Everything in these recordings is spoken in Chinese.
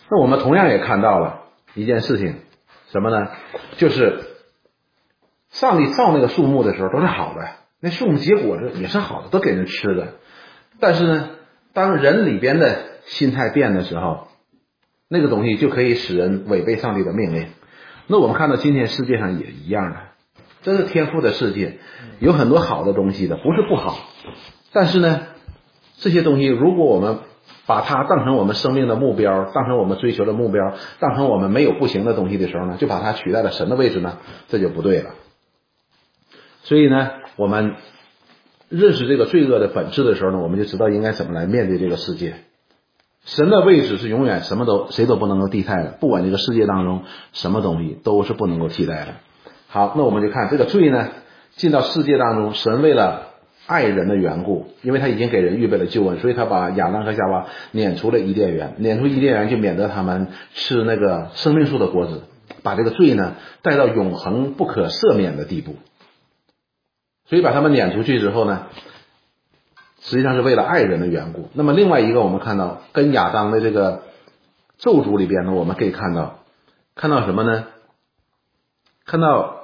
那我们同样也看到了一件事情，什么呢？就是上帝造那个树木的时候都是好的，那树木结果子也是好的，都给人吃的。但是呢，当人里边的心态变的时候，那个东西就可以使人违背上帝的命令。那我们看到今天世界上也一样的，这是天赋的世界，有很多好的东西的，不是不好。但是呢，这些东西如果我们把它当成我们生命的目标，当成我们追求的目标，当成我们没有不行的东西的时候呢，就把它取代了神的位置呢，这就不对了。所以呢，我们认识这个罪恶的本质的时候呢，我们就知道应该怎么来面对这个世界。神的位置是永远谁都不能够替代的，不管这个世界当中什么东西都是不能够替代的。好，那我们就看这个罪呢进到世界当中，神为了爱人的缘故，因为他已经给人预备了救恩，所以他把亚当和夏娃撵出了伊甸园，撵出伊甸园就免得他们吃那个生命树的果子，把这个罪呢带到永恒不可赦免的地步。所以把他们撵出去之后呢，实际上是为了爱人的缘故。那么另外一个我们看到跟亚当的这个咒诅里边呢，我们可以看到什么呢？看到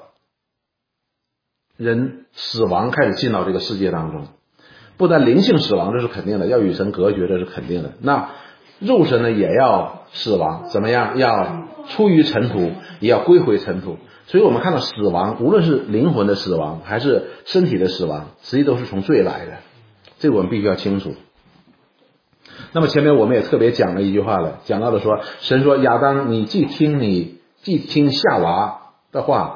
人死亡开始进到这个世界当中，不但灵性死亡，这是肯定的，要与神隔绝，这是肯定的。那肉身呢也要死亡，怎么样？要出于尘土，也要归回尘土。所以我们看到死亡，无论是灵魂的死亡还是身体的死亡，实际都是从罪来的，这个我们必须要清楚。那么前面我们也特别讲了一句话了，讲到了说，神说亚当，你既听夏娃的话，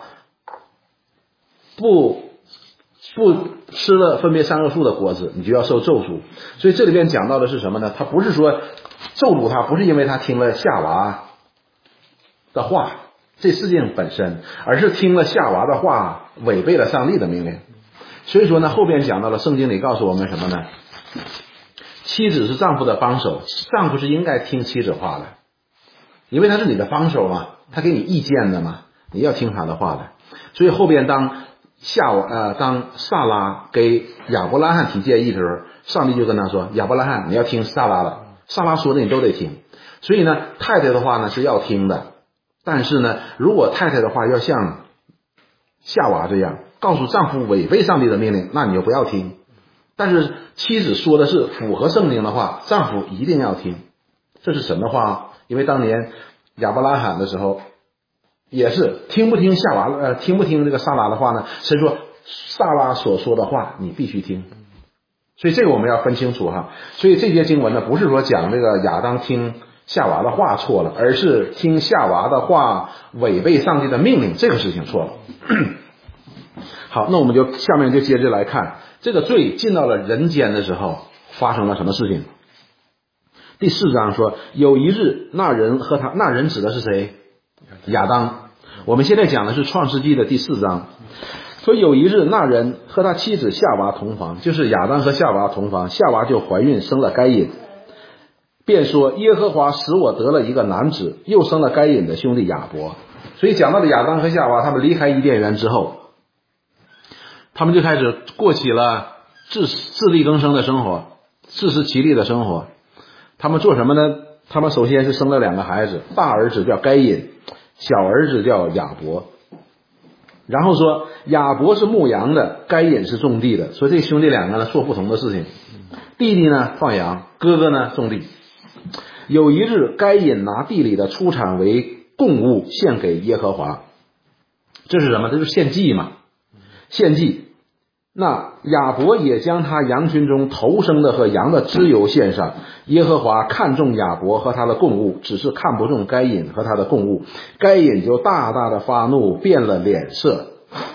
不吃了分别善恶树的果子，你就要受咒诅。所以这里边讲到的是什么呢？他不是说咒诅他，不是因为他听了夏娃的话，这事情本身，而是听了夏娃的话，违背了上帝的命令。所以说呢，后边讲到了圣经里告诉我们什么呢？妻子是丈夫的帮手，丈夫是应该听妻子话的，因为他是你的帮手嘛，他给你意见的嘛，你要听他的话的。所以后边当萨拉给亚伯拉罕提建议的时候，上帝就跟他说，亚伯拉罕你要听萨拉的，萨拉说的你都得听。所以呢，太太的话呢是要听的，但是呢，如果太太的话要像夏娃这样告诉丈夫违背上帝的命令，那你就不要听。但是妻子说的是符合圣经的话，丈夫一定要听。这是神的话，因为当年亚伯拉罕的时候也是听不听这个萨拉的话呢？神说萨拉所说的话你必须听。所以这个我们要分清楚哈。所以这些经文呢，不是说讲这个亚当听夏娃的话错了，而是听夏娃的话违背上帝的命令，这个事情错了。好，那我们就下面就接着来看这个罪进到了人间的时候发生了什么事情。第4章说，有一日那人和他，那人指的是谁？亚当。我们现在讲的是创世纪的第4章，说有一日那人和他妻子夏娃同房，就是亚当和夏娃同房，夏娃就怀孕生了该隐，便说耶和华使我得了一个男子，又生了该隐的兄弟亚伯。所以讲到了亚当和夏娃他们离开伊甸园之后，他们就开始过起了自力更生的生活，自食其力的生活。他们做什么呢？他们首先是生了2个孩子，大儿子叫该隐，小儿子叫亚伯。然后说亚伯是牧羊的，该隐是种地的，所以这兄弟2个呢做不同的事情。弟弟呢放羊，哥哥呢种地。有一日该隐拿地里的出产为供物献给耶和华。这是什么？这是献祭嘛，献祭。那亚伯也将他羊群中头生的和羊的脂油献上。耶和华看中亚伯和他的供物，只是看不中该隐和他的供物。该隐就大大的发怒，变了脸色。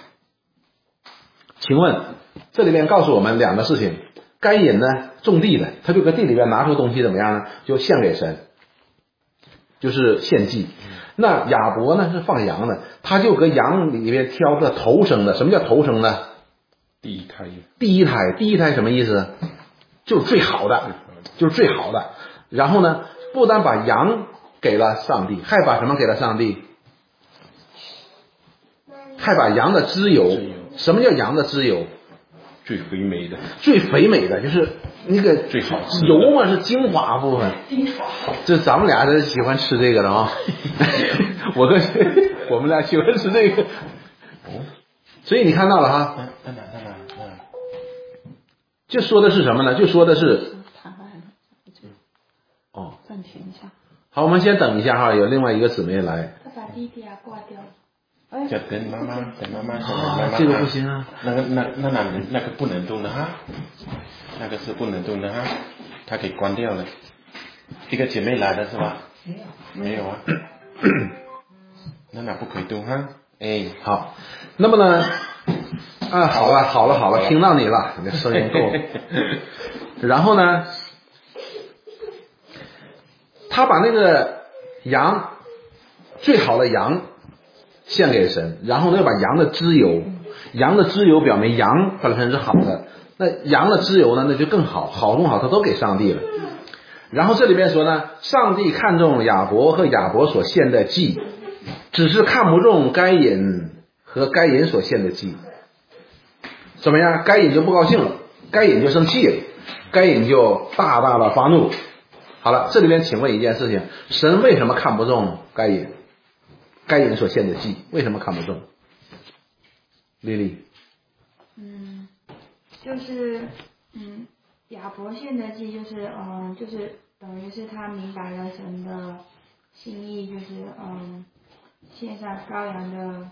请问这里面告诉我们2个事情。该隐呢种地的，他就搁地里边拿出东西怎么样呢？就献给神，就是献祭。那亚伯呢是放羊的，他就搁羊里边挑个头生的。什么叫头生呢？第一胎什么意思？就是最好的，就是最好的。然后呢，不但把羊给了上帝，还把什么给了上帝？还把羊的脂油。什么叫羊的脂油？ 最肥美的， 就是那个最好吃的油嘛是精华部分。这咱们俩是喜欢吃这个的啊，我们俩喜欢吃这个。所以你看到了哈，就说的是什么呢？就说的是哦， 暂停一下。 好，我们先等一下哈，有另外一个姊妹来。 他把弟弟挂掉了。 就等妈妈， 这个不行啊。 那个不能动的哈，那个是不能动的哈，他给关掉了。一个姐妹来的是吧？没有啊。那不可以动哈。哎， 好，那么呢？啊，好了，听到你了，你的声音够了。然后呢，他把那个羊，最好的羊献给神，然后呢又把羊的脂油表明羊本身是好的，那羊的脂油呢那就更好，好不好他都给上帝了。然后这里边说呢，上帝看中亚伯和亚伯所献的祭，只是看不中该隐和该隐所献的祭。怎么样？该隐就不高兴了，该隐就生气了，该隐就大大的发怒。好了，这里边请问一件事情，神为什么看不中该隐所献的祭？为什么看不中？丽丽。 就是亚伯献的祭就是就是等于是他明白了神的心意，就是献上羔羊的，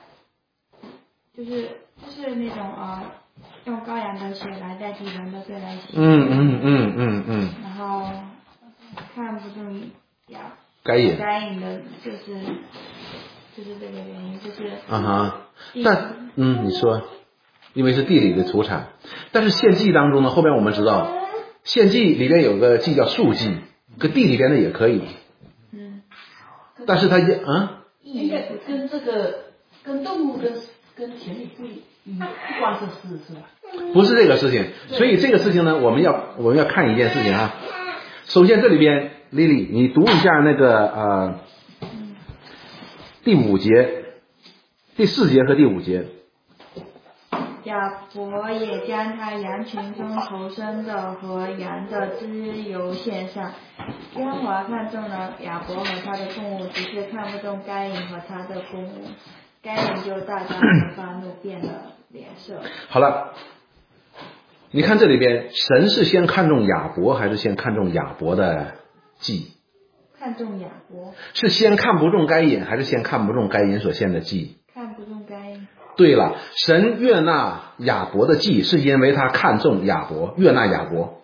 就是那种用羔羊的血来代替人的罪来洗。然后看不中该隐的，就是这个原因，就是但你说，因为是地里的土产，但是献祭当中呢，后边我们知道，献祭里边有个祭叫素祭，跟地里边的也可以。但是它应该跟这个跟动物跟田里不关这事是吧？ 不是这个事情，所以这个事情呢，我们要看一件事情啊。首先这里边，丽丽，你读一下那个第5节、第4节和第5节。 亚伯也将他羊群中头生的和羊的脂油献上。耶和华看中了亚伯和他的供物，只是看不中该隐和他的供物。该隐就大大的发怒，变了脸色。 好了，你看这里边，神是先看中亚伯，还是先看中亚伯的祭？ 看中亚伯。 是先看不中该隐，还是先看不中该隐所献的祭？ 看不中该隐。 对了，神悦纳亚伯的祭，是因为他看中亚伯，悦纳亚伯。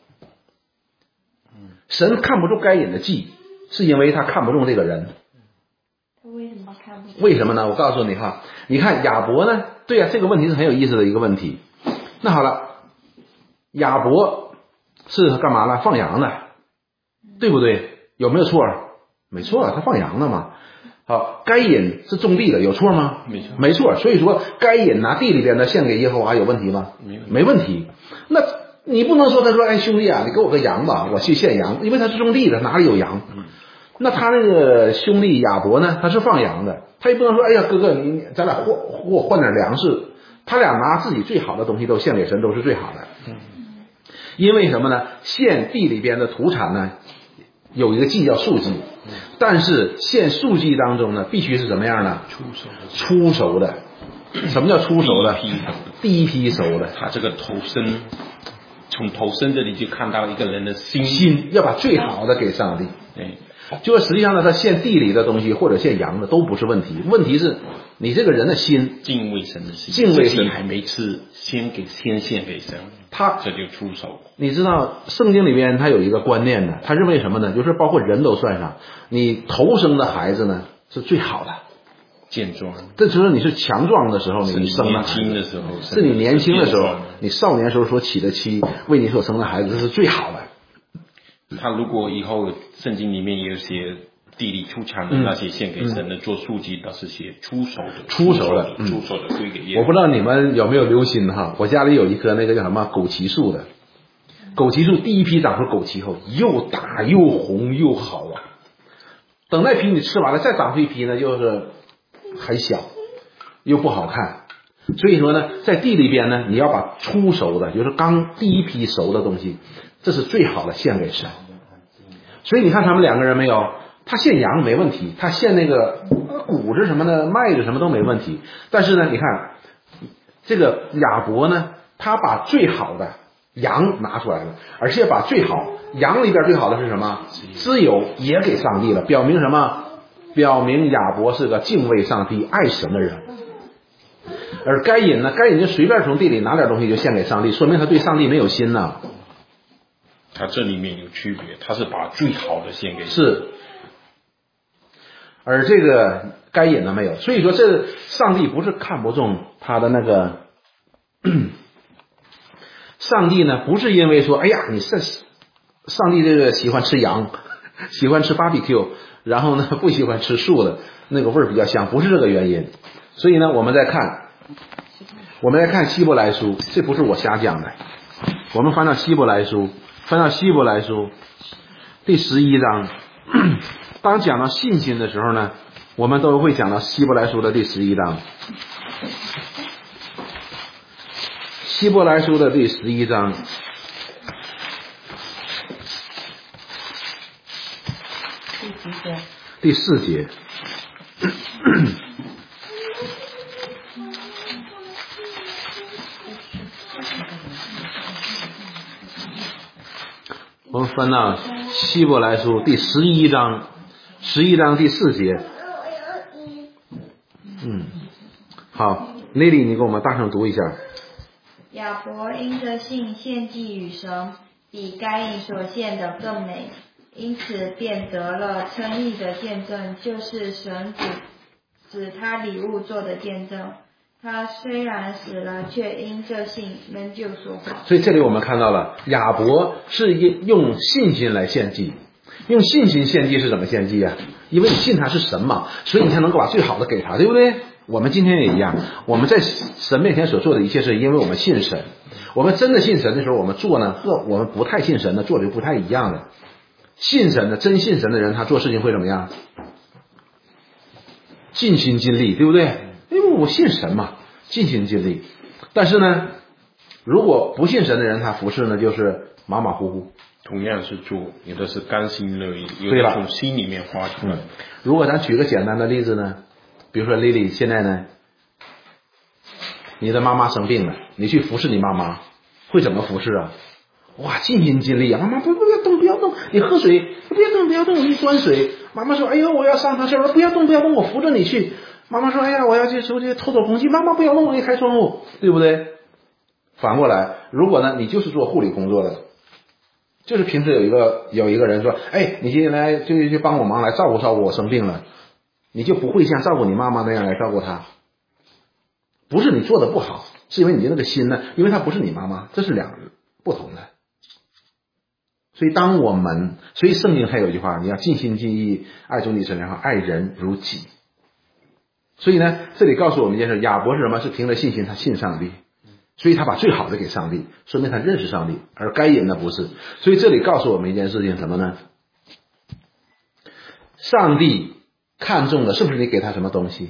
神看不中该隐的祭，是因为他看不中这个人。 他为什么看不中？ 为什么呢？我告诉你哈，你看亚伯呢，对啊，这个问题是很有意思的一个问题。那好了，亚伯是干嘛呢？放羊的，对不对？有没有错？没错，他放羊的嘛。好，该隐是种地的，有错吗？没错。所以说，该隐拿地里边的献给耶和华有问题吗？没问题。那你不能说他说，哎，兄弟啊，你给我个羊吧，我去献羊，因为他是种地的，哪里有羊？那他那个兄弟亚伯呢，他是放羊的，他也不能说，哎呀，哥哥，咱俩给我换点粮食。他俩拿自己最好的东西都献给神，都是最好的。因为什么呢？献地里边的土产呢，有一个祭叫素祭，但是献素祭当中呢，必须是什么样呢？初熟的。什么叫初熟的？第一批熟的。 他这个从头生这里就看到一个人的心要把最好的给上帝。就是实际上呢，他献地里的东西或者献羊的都不是问题，问题是你这个人的心， 敬畏神的心， 敬畏神还没吃，先献给神，这就出手。 你知道圣经里边他有一个观念呢，他认为什么呢？就是包括人都算上，你头生的孩子呢是最好的， 健壮。 这就是你是强壮的时候，你生的孩子， 年轻的时候， 是你年轻的时候，你少年时候所起的妻，为你所生的孩子，这是最好的。 他如果以后圣经里面也有写地里出产的那些献给神的做素祭，倒是写出手的归给耶和华。 我不知道你们有没有留心哈，我家里有一棵那个叫什么枸杞树的，枸杞树第一批长出枸杞后，又大又红又好啊。等那批你吃完了，再长出一批呢，就是很小又不好看。 所以说呢，在地里边呢，你要把初熟的，就是刚第一批熟的东西，这是最好的献给神。所以你看他们两个人没有，他献羊没问题，他献那个谷子什么的、麦子什么都没问题。但是呢，你看这个亚伯呢，他把最好的羊拿出来了，而且把最好羊里边最好的是什么？脂油也给上帝了，表明什么？表明亚伯是个敬畏上帝、爱神的人。而该隐呢？该隐就随便从地里拿点东西就献给上帝，说明他对上帝没有心呢。 他这里面有区别，他是把最好的献给是，而这个该隐呢没有。所以说，这上帝不是看不中他的那个，上帝呢不是因为说，哎呀，你是上帝这个喜欢吃羊，喜欢吃 barbecue， 然后呢不喜欢吃素的，那个味儿比较香，不是这个原因。所以呢，我们再看希伯来书，这不是我瞎讲的。我们翻到希伯来书第11章，当讲到信心的时候呢，我们都会讲到希伯来书的第11章。希伯来书的第11章第4节。我们翻到希伯来书第11章第4节。好，Lily，你给我们大声读一下。 亚伯因着信献祭与神，比该隐所献的更美，因此便得了称义的见证，就是神指他礼物做的见证。他虽然死了，却因这信仍旧说话。 所以这里我们看到了，亚伯是用信心来献祭。用信心献祭是怎么献祭啊？因为你信他是神嘛，所以你才能够把最好的给他，对不对？我们今天也一样，我们在神面前所做的一切，是因为我们信神。我们真的信神的时候，我们做呢和我们不太信神的做的就不太一样的。信神的真信神的人，他做事情会怎么样？尽心尽力，对不对？因为我信神嘛，尽心尽力。但是呢，如果不信神的人，他服侍呢就是马马虎虎。 同样是做，有的是甘心乐意，有的从心里面花出来。 如果咱举个简单的例子呢，比如说 Lily 现在呢，你的妈妈生病了，你去服侍你妈妈，会怎么服侍啊？哇，尽心尽力啊！妈妈不要动，不要动，你喝水，不要动，不要动，你端水。妈妈说，哎呦，我要上趟车，不要动，不要动，我扶着你去。妈妈说，哎呀，我要去出去透透空气。妈妈不要动，我给你开窗户，对不对？反过来，如果呢，你就是做护理工作的，就是平时有一个人说，哎，你今天来就帮我忙，来照顾照顾我生病了，你就不会像照顾你妈妈那样来照顾她。不是你做的不好，是因为你那个心呢，因为她不是你妈妈，这是两个不同的。所以圣经还有一句话，你要尽心尽意爱主你神，然后爱人如己。所以呢，这里告诉我们一件事，亚伯是什么？是凭着信心，他信上帝，所以他把最好的给上帝，说明他认识上帝。而该隐呢不是。所以这里告诉我们一件事情，什么呢？上帝看重的是不是你给他什么东西？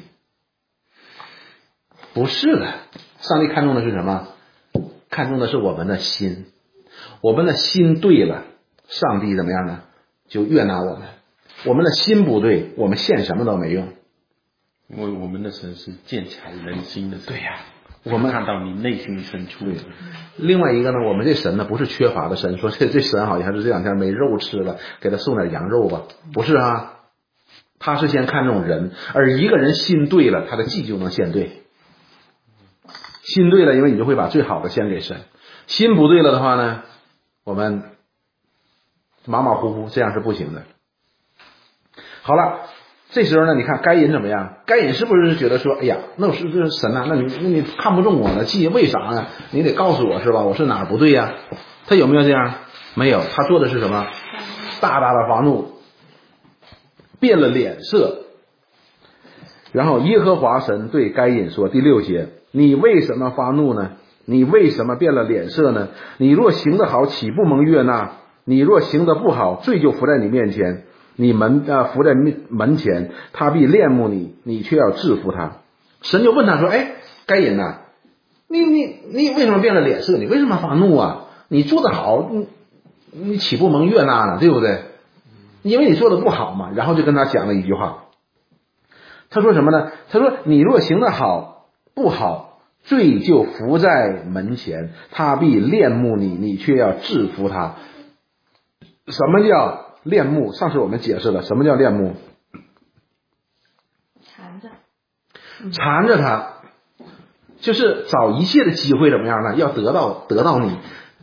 不是的，上帝看重的是什么？看重的是我们的心。我们的心对了，上帝怎么样呢？就悦纳我们。我们的心不对，我们献什么都没用。 因为我们的神是鉴察人心的神。 对呀，我们看到你内心深处。 另外一个呢，我们这神呢不是缺乏的神，说这神好像是这两天没肉吃了，给他送点羊肉吧。不是啊，他是先看重人，而一个人心对了，他的祭就能献对。心对了，因为你就会把最好的献给神。心不对了的话呢，我们马马虎虎，这样是不行的。好了，这时候呢，你看该隐怎么样？该隐是不是觉得说，哎呀，那我是这神啊，那你看不中我的祭，为啥呀？你得告诉我是吧？我是哪儿不对呀？他有没有这样？没有，他做的是什么？大大的发怒，变了脸色。然后耶和华神对该隐说，第6节，你为什么发怒呢？你为什么变了脸色呢？你若行得好，岂不蒙悦纳？你若行得不好，罪就伏在你面前，你伏在门前，他必恋慕你，你却要制服他。神就问他说，哎，该隐呐， 你为什么变了脸色？你为什么发怒啊？你做得好，你岂不蒙悦纳呢？对不对？因为你做的不好嘛。然后就跟他讲了一句话，他说什么呢？他说你若行得好，不好，罪就伏在门前，他必恋慕你，你却要制服他。什么叫恋慕？上次我们解释了什么叫恋慕。缠着他，就是找一切的机会怎么样呢？要得到你。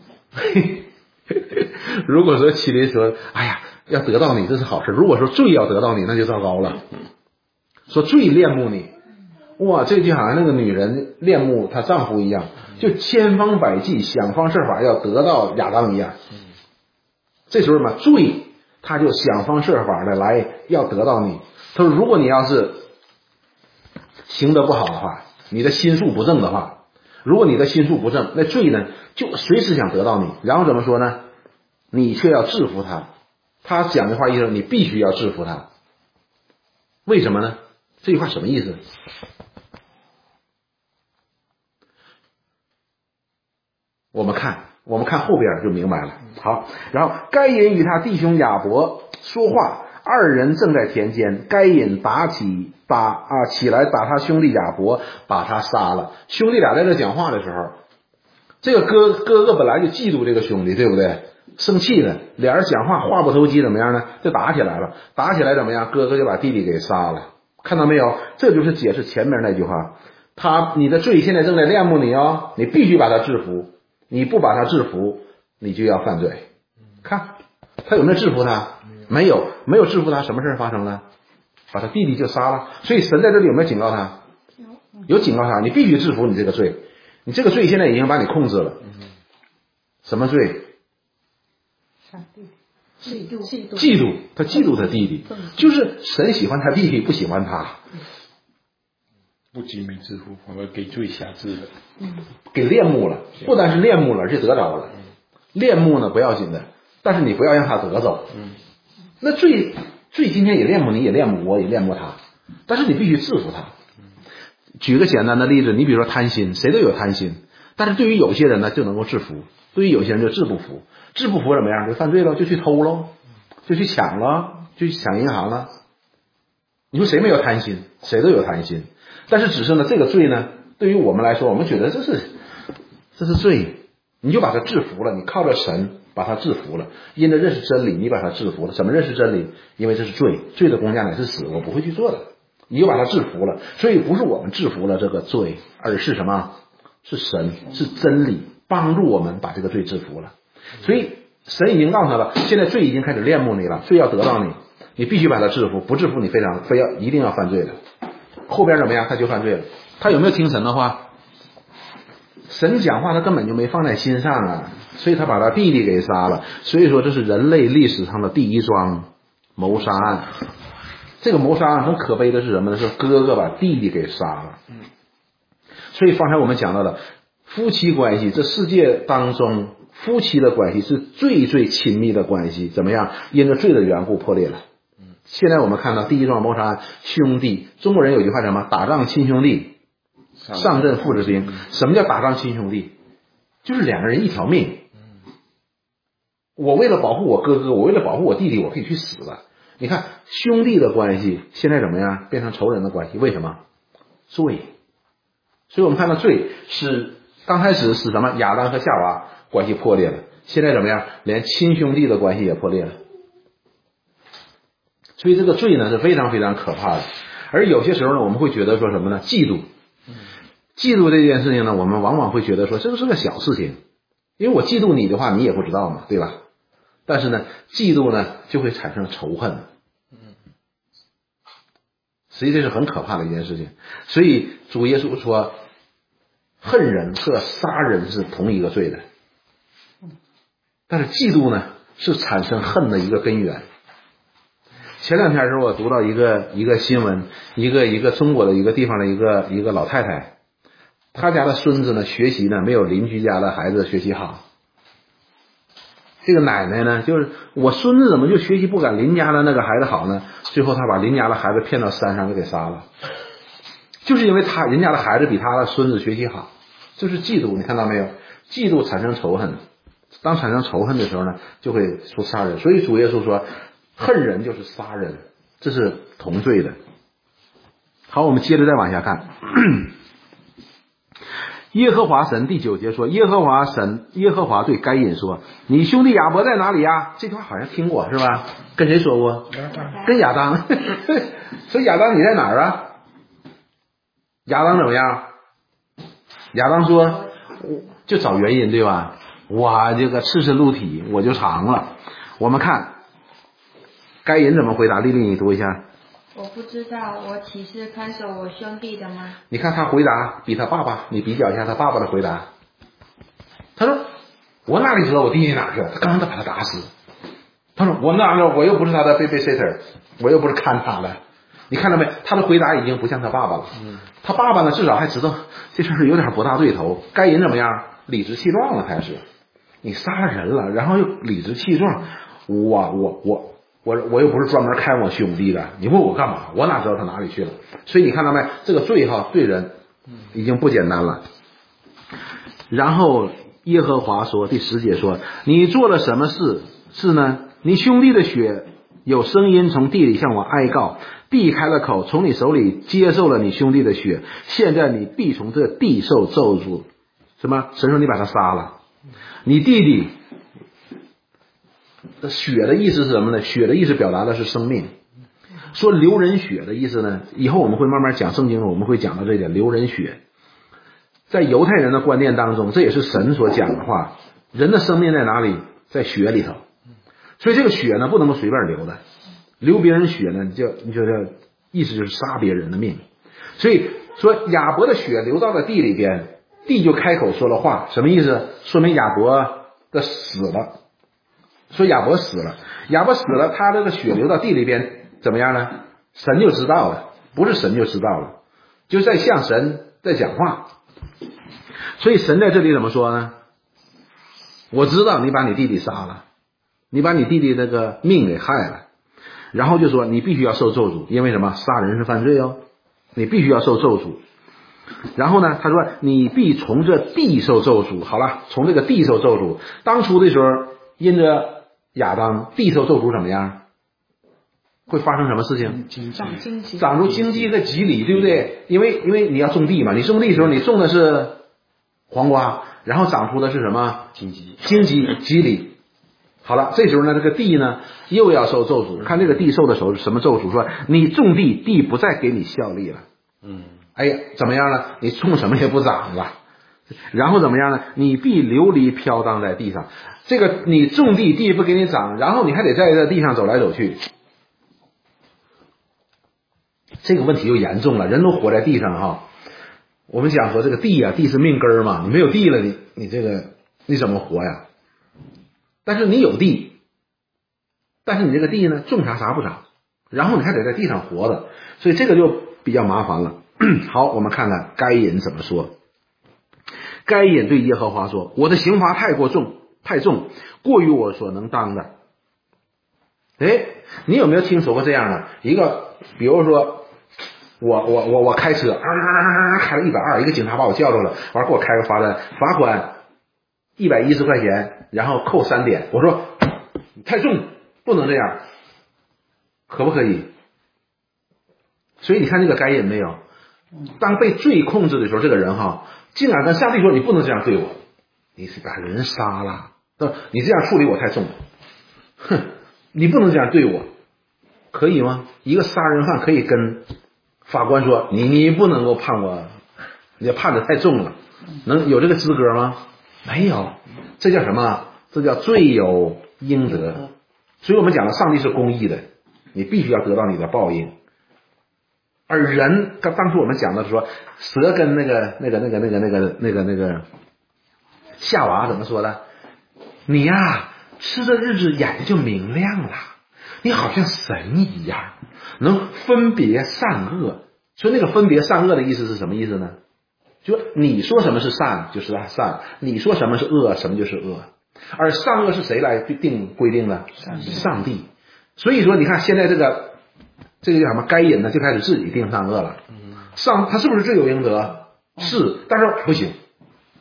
如果说麒麟说哎呀要得到你这是好事，如果说罪要得到你那就糟糕了。说罪恋慕你，哇，这就好像那个女人恋慕她丈夫一样，就千方百计想方设法要得到亚当一样。这时候嘛，罪他就想方设法的来要得到你。他说如果你要是行得不好的话，你的心术不正的话，如果你的心术不正，那罪呢就随时想得到你。然后怎么说呢？你却要制服他。他讲的话意思你必须要制服他。为什么呢？这句话什么意思？我们看后边就明白了。好，然后该隐与他弟兄亚伯说话，二人正在田间，该隐起来打他兄弟亚伯，把他杀了。兄弟俩在这讲话的时候，这个哥哥本来就嫉妒这个兄弟，对不对？生气了，俩人讲话话不投机，怎么样呢？就打起来了。打起来怎么样？哥哥就把弟弟给杀了。看到没有？这就是解释前面那句话。你的罪现在正在恋慕你哦，你必须把他制服。你不把他制服，你就要犯罪。看他有没有制服他？没有制服他，什么事发生了？把他弟弟就杀了。所以神在这里有没有警告他？有警告他，你必须制服你这个罪。你这个罪现在已经把你控制了。什么罪？嫉妒，他嫉妒他弟弟，就是神喜欢他弟弟，不喜欢他。 不仅没制服，反而给罪辖制了， 给恋慕了。不单是恋慕了，而且得着了。恋慕呢不要紧的，但是你不要让他得着。那罪今天也恋慕你，也恋慕我，也恋慕他，但是你必须制服他。举个简单的例子，你比如说贪心，谁都有贪心，但是对于有些人呢就能够制服，对于有些人就治不服。治不服怎么样？就犯罪了，就去偷了，就去抢了，就去抢银行了。你说谁没有贪心？谁都有贪心。但是只是呢，这个罪呢，对于我们来说，我们觉得这是罪，你就把它制服了，你靠着神把它制服了，因着认识真理，你把它制服了。怎么认识真理？因为这是罪，罪的工价乃是死，我不会去做的，你就把它制服了。所以不是我们制服了这个罪，而是什么？是神，是真理帮助我们把这个罪制服了。所以神已经告诉他了，现在罪已经开始恋慕你了，罪要得到你，你必须把它制服，不制服你一定要犯罪的。后边怎么样？他就犯罪了。他有没有听神的话？神讲话他根本就没放在心上啊，所以他把他弟弟给杀了。所以说这是人类历史上的第一桩谋杀案。这个谋杀案很可悲的是什么呢？是哥哥把弟弟给杀了。所以方才我们讲到的夫妻关系，这世界当中夫妻的关系是最最亲密的关系，怎么样？因着罪的缘故破裂了。现在我们看到第一桩谋杀案，兄弟，中国人有句话什么？打仗亲兄弟，上阵父子兵。什么叫打仗亲兄弟？就是两个人一条命。我为了保护我哥哥，我为了保护我弟弟，我可以去死了。你看兄弟的关系现在怎么样？变成仇人的关系。为什么？罪。所以我们看到罪是刚开始是什么？亚当和夏娃关系破裂了，现在怎么样？连亲兄弟的关系也破裂了。所以这个罪呢是非常非常可怕的。而有些时候呢，我们会觉得说什么呢？嫉妒这件事情呢，我们往往会觉得说这个是个小事情，因为我嫉妒你的话，你也不知道嘛，对吧？但是呢，嫉妒呢就会产生仇恨。实际这是很可怕的一件事情。所以主耶稣说，恨人和杀人是同一个罪的，但是嫉妒呢是产生恨的一个根源。前两天的时候，我读到一个新闻，一个中国的一个地方的一个老太太，她家的孙子呢学习呢没有邻居家的孩子学习好。这个奶奶呢，就是我孙子怎么就学习不赶邻家的那个孩子好呢？最后她把邻家的孩子骗到山上就给杀了，就是因为人家的孩子比她的孙子学习好。 就是嫉妒，你看到没有？嫉妒产生仇恨，当产生仇恨的时候呢，就会说杀人。所以主耶稣说，恨人就是杀人，这是同罪的。好，我们接着再往下看。耶和华神第9节说，耶和华对该隐说，你兄弟亚伯在哪里呀？这句话好像听过是吧？跟谁说过？跟亚当。说亚当你在哪儿啊？亚当怎么样？亚当说就找原因对吧？我这个赤身露体我就尝了。我们看该隐怎么回答，丽丽你读一下。 我不知道，我岂是看守我兄弟的吗？ 你看他回答比他爸爸，你比较一下他爸爸的回答。他说我哪里知道我弟弟哪去了？他刚刚把他打死。他说我哪知道，我又不是他的 babysitter， 我又不是看他的。你看到没？他的回答已经不像他爸爸了。他爸爸呢，至少还知道这事儿有点不大对头。该隐怎么样？理直气壮了，开始你杀人了，然后又理直气壮。我又不是专门看我兄弟的，你问我干嘛？我哪知道他哪里去了？所以你看到没？这个罪对人已经不简单了。然后耶和华说，第10节说，你做了什么事呢？你兄弟的血有声音从地里向我哀告，地开了口，从你手里接受了你兄弟的血，现在你必从这地受咒诅。什么？神说你把他杀了，你弟弟。血的意思是什么呢？血的意思表达的是生命。说流人血的意思呢，以后我们会慢慢讲圣经，我们会讲到这一点。流人血在犹太人的观念当中，这也是神所讲的话。人的生命在哪里？在血里头。所以这个血呢，不能够随便流的。流别人血呢，你就意思就是杀别人的命。所以说亚伯的血流到了地里边，地就开口说了话，什么意思？说明亚伯的死了。说亚伯死了，他这个血流到地里边怎么样呢？神就知道了，不是神就知道了，就在向神在讲话。所以神在这里怎么说呢？我知道你把你弟弟杀了，你把你弟弟这个命给害了，然后就说你必须要受咒诅，因为什么？杀人是犯罪哦，你必须要受咒诅。然后呢，他说你必从这地受咒诅。好了，从这个地受咒诅。当初的时候，因着亚当地受咒诅怎么样？会发生什么事情？长出荆棘和棘藜，对不对？因为你要种地嘛，你种地的时候你种的是黄瓜，然后长出的是什么？荆棘、棘藜。好了，这时候呢，这个地呢又要受咒诅。看这个地受的什么咒诅？说你种地，地不再给你效力了。哎呀，怎么样呢？你种什么也不长了。然后怎么样呢？你必流离飘荡在地上。这个你种地，地不给你长，然后你还得在这地上走来走去。这个问题就严重了，人都活在地上哈。我们讲说这个地啊，地是命根儿嘛，你没有地了，你这个你怎么活呀？但是你有地，但是你这个地呢，种啥不长，然后你还得在地上活着，所以这个就比较麻烦了。好，我们看看该隐怎么说。该隐对耶和华说，我的刑罚太重，过于我所能当的。你有没有听说过这样的一个，比如说我开车开了120，一个警察把我叫住了，完给我开个罚单，罚款110块钱，然后扣3点。我说太重，不能这样，可不可以？所以你看这个该隐没有，当被罪控制的时候，这个人竟然跟上帝说你不能这样对我，你是把人杀了，你这样处理我太重了，你不能这样对我，可以吗？一个杀人犯可以跟法官说你不能够判我，你判的太重了，能有这个资格吗？没有，这叫什么？这叫罪有应得。所以我们讲了，上帝是公义的，你必须要得到你的报应。而人，当初我们讲的说，蛇跟那个夏娃怎么说的？你呀，吃的日子眼睛就明亮了，你好像神一样，能分别善恶。所以那个分别善恶的意思是什么意思呢？就你说什么是善就是善，你说什么是恶什么就是恶。而善恶是谁来规定的？上帝。所以说你看现在这个叫什么？该隐呢就开始自己定善恶了。他是不是罪有应得？是，但是不行，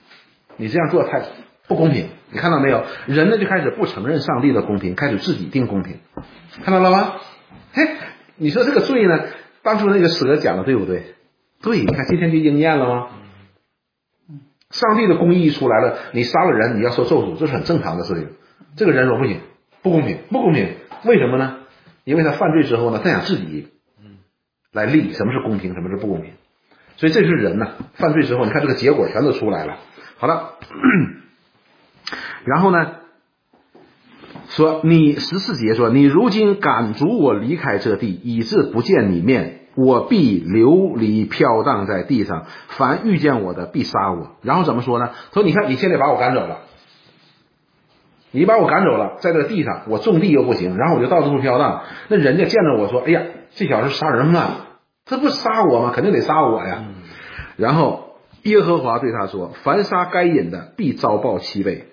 你这样做太不公平。你看到没有？人呢就开始不承认上帝的公平，开始自己定公平，看到了吗？嘿，你说这个罪呢，当初那个蛇讲的对不对？对，你看今天就应验了吗？上帝的公义出来了，你杀了人，你要受咒诅，这是很正常的事情。这个人说不行，不公平，不公平，为什么呢？因为他犯罪之后呢，他想自己来立什么是公平，什么是不公平。所以这是人呢，犯罪之后，你看这个结果全都出来了。好了，然后呢，说你14节说，你如今赶逐我离开这地，以致不见你面，我必流离飘荡在地上，凡遇见我的必杀我。然后怎么说呢？他说你看你现在把我赶走了，你把我赶走了，在这个地上我种地又不行，然后我就到处飘荡，那人家见着我说，哎呀，这小子杀人犯，他不杀我吗？肯定得杀我呀。然后耶和华对他说，凡杀该隐的必遭报7倍。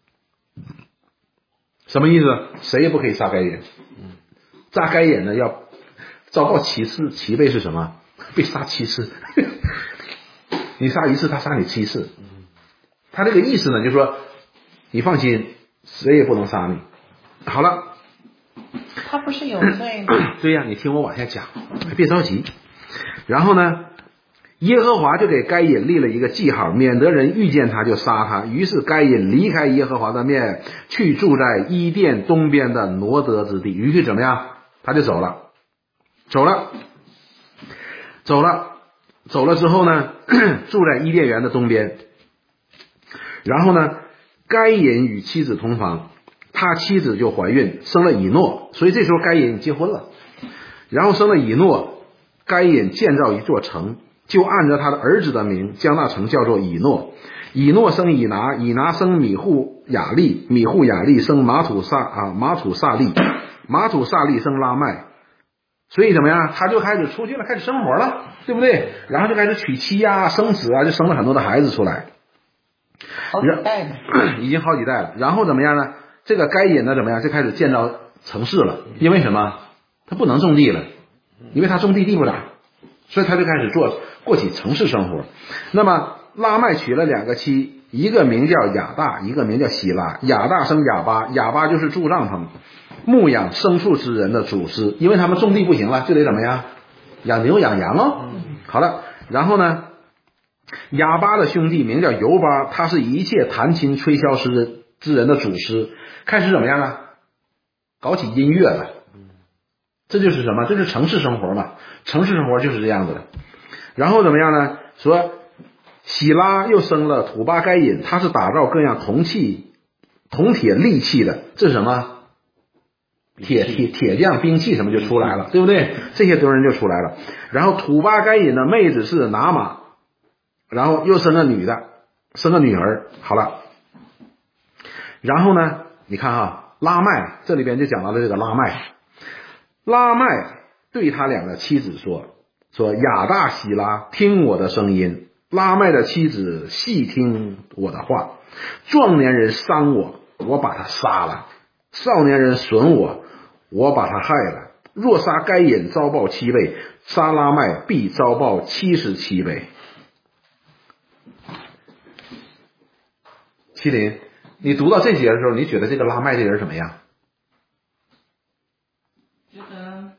什么意思？谁也不可以杀该隐。杀该隐呢要遭报7倍是什么？被杀7次。你杀1次，他杀你7次。他这个意思呢，就是说你放心，谁也不能杀你。好了， 他不是有罪吗？ 对呀，你听我往下讲，别着急。然后呢，耶和华就给该隐立了一个记号，免得人遇见他就杀他。于是该隐离开耶和华的面，去住在伊甸东边的挪得之地。于是怎么样？他就走了之后呢，住在伊甸园的东边。然后呢，该隐与妻子同房，他妻子就怀孕，生了以诺。所以这时候该隐结婚了，然后生了以诺。该隐建造一座城，就按照他的儿子的名，将那城叫做以诺。以诺生以拿，以拿生米户雅利，米户雅利生马土萨利，马土萨利生拉麦。所以怎么样？他就开始出去了，开始生活了，对不对？然后就开始娶妻啊，生子啊，就生了很多的孩子出来。 好几代了， 已经好几代了。然后怎么样呢？这个该隐呢怎么样？就开始建造城市了。因为什么？他不能种地了，因为他种地地不长，所以他就开始过起城市生活。那么拉麦娶了2个妻，一个名叫亚大，一个名叫希拉。亚大生亚巴，亚巴就是住帐篷牧养牲畜之人的主师，因为他们种地不行了，就得怎么样？养牛养羊哦。好了，然后呢，亚巴的兄弟名叫尤巴，他是一切弹琴吹箫之人的主师，开始怎么样啊？搞起音乐了。这就是什么？这是城市生活嘛，城市生活就是这样子的。然后怎么样呢？说喜拉又生了土巴该隐，他是打造各样铜铁利器的。这是什么？铁匠兵器什么就出来了，对不对？这些东西就出来了。然后土巴该隐的妹子是拿玛，然后又生个女儿。好了，然后呢，你看哈，拉麦这里边就讲到了这个拉麦对他2个妻子说亚大希拉，听我的声音。拉麦的妻子细听我的话。壮年人伤我，我把他杀了；少年人损我，我把他害了。若杀该隐，遭报7倍；杀拉麦，必遭报77倍。麒麟，你读到这节的时候，你觉得这个拉麦这人怎么样？ 觉得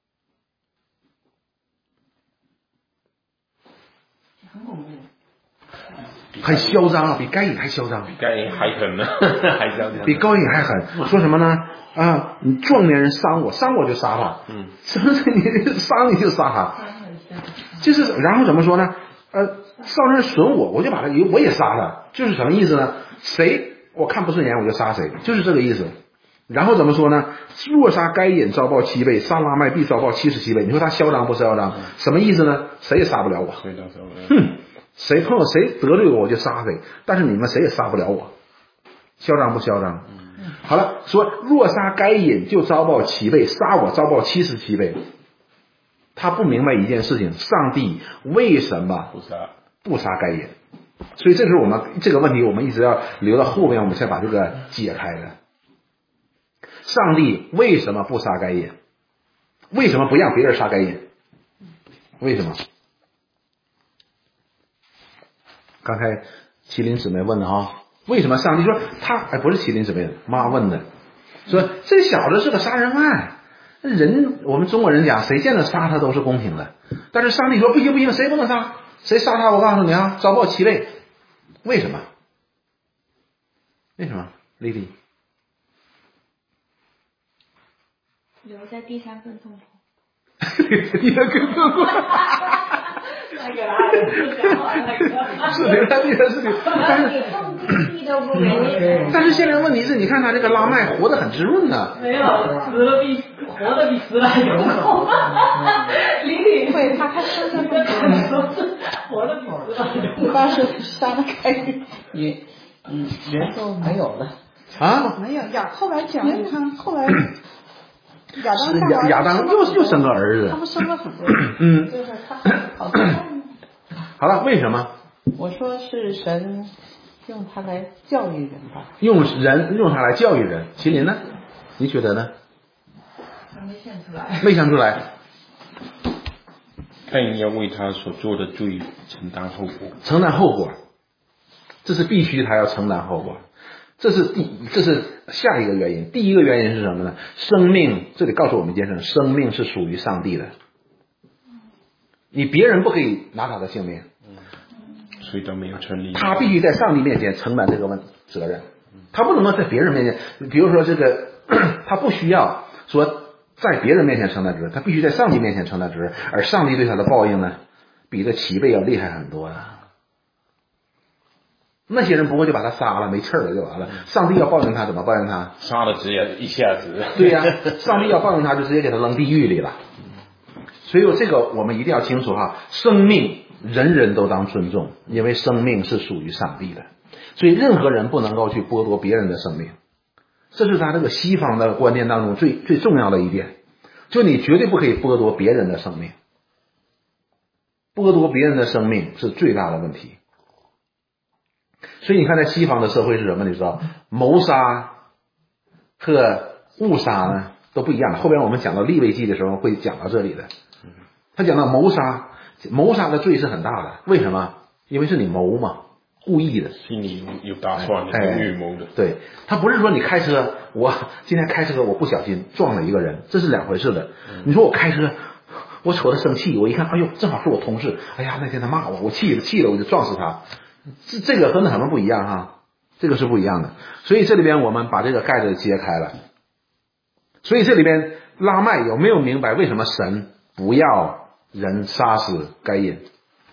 很恐怖， 很嚣张啊，比该隐还嚣张， 比该隐还狠呢，还嚣张， 比该隐还狠。说什么呢？啊，你壮年人伤我就杀他，是不是？你伤你就杀他，就是。然后怎么说呢？少年人损我，我就把他我也杀他，就是什么意思呢？谁我看不顺眼我就杀谁，就是这个意思。然后怎么说呢？若杀该隐，遭报7倍；杀拉麦，必遭报77倍。你说他嚣张不嚣张？什么意思呢？谁也杀不了我。谁碰到谁得罪我就杀谁，但是你们谁也杀不了我。嚣张不嚣张？好了，说若杀该隐，就遭报7倍；杀我，遭报77倍。他不明白一件事情，上帝为什么不杀该隐？所以这是我们这个问题，我们一直要留到后面，我们才把这个解开的。上帝为什么不杀该隐？为什么不让别人杀该隐？为什么？刚才麒麟姊妹问的啊，为什么上帝说他不是麒麟姊妹妈问的，说这小子是个杀人犯，人我们中国人讲谁见了杀他都是公平的，但是上帝说不行不行，谁不能杀，谁杀他我告诉你啊，遭报7倍。为什么？为什么？丽丽留在第3份痛苦。 第2更痛苦。 那个啊，讲话那个。 是留在第3是但是现在问题是你看他这个拉麦活得很滋润呢。 没有，活得比死了还有用。玲玲会，他身上的活得比死了还有用。 一般是杀得开人都没有了啊？ 没有后来讲，你看后来亚当又生个儿子， 他们生了很多，就是他好像。 好了，为什么？ 我说是神用他来教育人吧。 用他来教育人，麒麟呢？你觉得呢？ 没现出来。 没想出来。 他应该为他所做的罪承担后果。 承担后果，这是必须他要承担后果。这是下一个原因。第一个原因是什么呢？生命，这里告诉我们一件事，生命是属于上帝的。你别人不可以拿他的性命， 所以都没有成立。 他必须在上帝面前承担这个责任，他不能够在别人面前，比如说这个，他不需要说在别人面前承担责任，他必须在上帝面前承担责任，而上帝对他的报应呢，比这7倍要厉害很多啊。那些人不过就把他杀了，没气儿了就完了。上帝要报应他，怎么报应他？ 杀了直接一下子。 对呀，上帝要报应他，就直接给他扔地狱里了。所以这个我们一定要清楚哈，生命人人都当尊重，因为生命是属于上帝的，所以任何人不能够去剥夺别人的生命。这是他这个西方的观念当中最重要的一点，就你绝对不可以剥夺别人的生命，剥夺别人的生命是最大的问题。所以你看在西方的社会是什么？你知道谋杀和误杀呢都不一样的，后边我们讲到利未记的时候会讲到这里的。他讲到谋杀的罪是很大的，为什么？因为是你谋嘛，故意的， 心里有打算的，有预谋的。 对，他不是说你开车，我今天开车我不小心撞了一个人，这是两回事的。你说我开车，我瞅他生气，我一看，哎呦，正好是我同事，哎呀，那天他骂我，我气了，我就撞死他。这个和那什么不一样哈？这个是不一样的。所以这里边我们把这个盖子揭开了。所以这里边拉麦有没有明白为什么神不要人杀死该隐？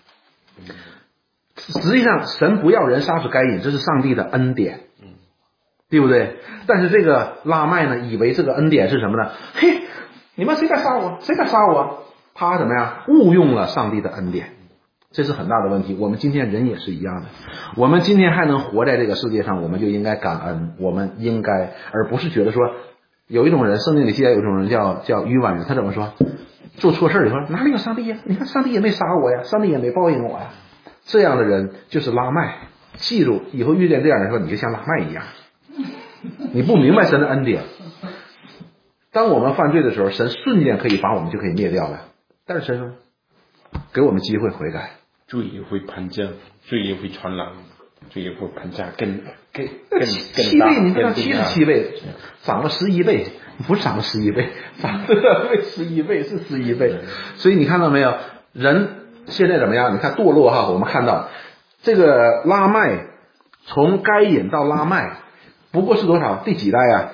实际上神不要人杀死该隐，这是上帝的恩典，对不对？但是这个拉麦呢，以为这个恩典是什么呢？嘿，你们谁敢杀我？谁敢杀我？他怎么样？误用了上帝的恩典，这是很大的问题。我们今天人也是一样的，我们今天还能活在这个世界上，我们就应该感恩，我们应该，而不是觉得说有一种人，圣经里记载有一种人叫愚顽人，他怎么说？做错事以后哪里有上帝呀？你看上帝也没杀我呀，上帝也没报应我呀。这样的人就是拉麦。记住，以后遇见这样的人说，你就像拉麦一样，你不明白神的恩典。当我们犯罪的时候，神瞬间可以把我们就可以灭掉了，但是神说给我们机会悔改。 罪也会攀降，罪也会传染，罪也会攀降更 7倍，你知道77倍，涨了11倍，不是涨了11倍，涨了11倍是11倍。所以你看到没有？人现在怎么样？你看堕落哈，我们看到这个拉麦从该隐到拉麦，不过是多少？第几代啊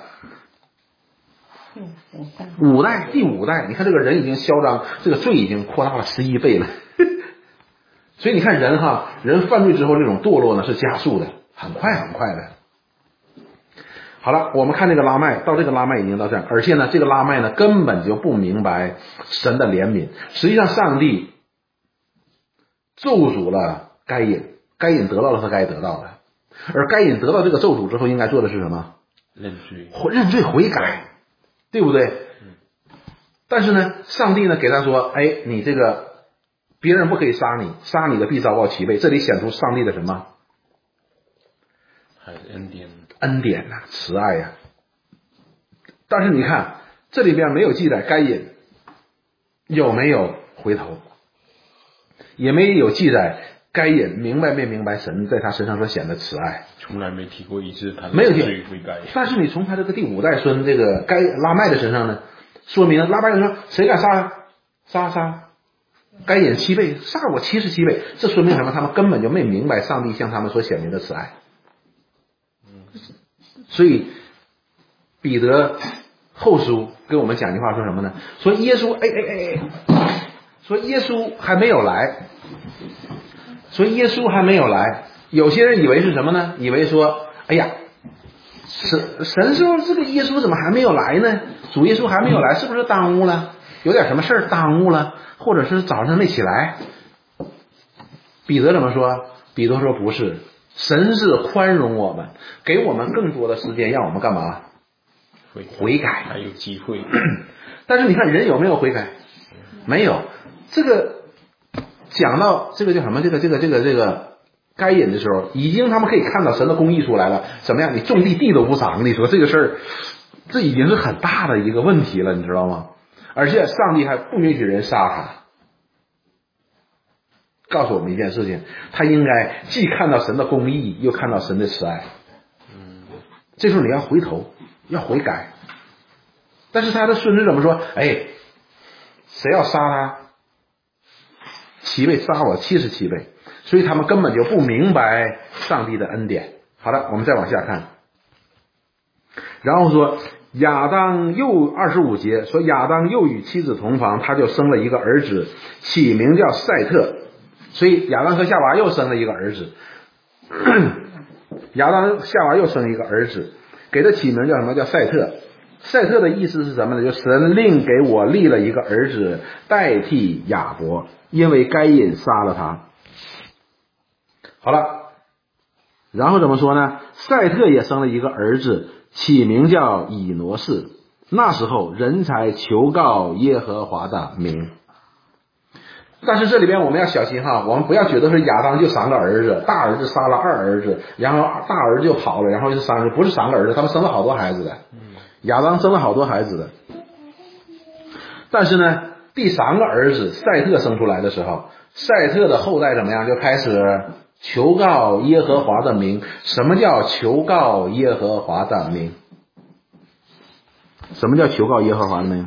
？5代，第5代。你看这个人已经嚣张，这个罪已经扩大了11倍了。所以你看人哈，人犯罪之后这种堕落呢是加速的，很快很快的。好了，我们看这个拉麦，到这个拉麦已经到这样，而且呢，这个拉麦呢根本就不明白神的怜悯。实际上，上帝咒诅了该隐，该隐得到了他该得到的，而该隐得到这个咒诅之后，应该做的是什么？认罪悔改，对不对？但是呢，上帝呢给他说，哎，你这个别人不可以杀你，杀你的必遭报7倍。这里显出上帝的什么？恩典呐，慈爱呀。但是你看这里边没有记载该隐有没有回头，也没有记载该隐明白没明白神在他身上所显的慈爱？ 从来没提过一次他没有提悔改。 但是你从他这个第5代孙这个该拉麦的身上呢，说明拉麦人说谁敢杀该隐7倍，杀我77倍，这说明什么？他们根本就没明白上帝向他们所显明的慈爱。所以彼得后书跟我们讲一句话，说什么呢？说耶稣说耶稣还没有来，有些人以为是什么呢？以为说哎呀，神说这个耶稣怎么还没有来呢？主耶稣还没有来，是不是耽误了？有点什么事儿耽误了，或者是早上没起来？彼得怎么说？彼得说不是，神是宽容我们，给我们更多的时间，让我们干嘛？悔改， 还有机会。 但是你看人有没有悔改？没有。这个讲到这个叫什么？这个该隐的时候，已经他们可以看到神的公义出来了。怎么样？你种地都不长，你说这个事儿，这已经是很大的一个问题了，你知道吗？而且上帝还不允许人杀他，告诉我们一件事情，他应该既看到神的公义，又看到神的慈爱。这时候你要回头，要悔改。但是他的孙子怎么说？谁要杀他7倍，杀我77倍。所以他们根本就不明白上帝的恩典。好了，我们再往下看。然后说亚当又25节说亚当又与妻子同房，他就生了一个儿子，起名叫赛特。所以亚当和夏娃又生了一个儿子，亚当夏娃又生了一个儿子，给他起名叫什么？叫赛特。赛特的意思是什么呢？就神另给我立了一个儿子代替亚伯，因为该隐杀了他。好了，然后怎么说呢？赛特也生了一个儿子，起名叫以挪士。那时候人才求告耶和华的名。但是这里边我们要小心哈，我们不要觉得是亚当就3个儿子，大儿子杀了2儿子，然后大儿子就跑了，然后就3儿子，不是3个儿子，他们生了好多孩子的。亚当生了好多孩子的。但是呢，第3个儿子赛特生出来的时候，赛特的后代怎么样？就开始求告耶和华的名。什么叫求告耶和华的名？什么叫求告耶和华的名？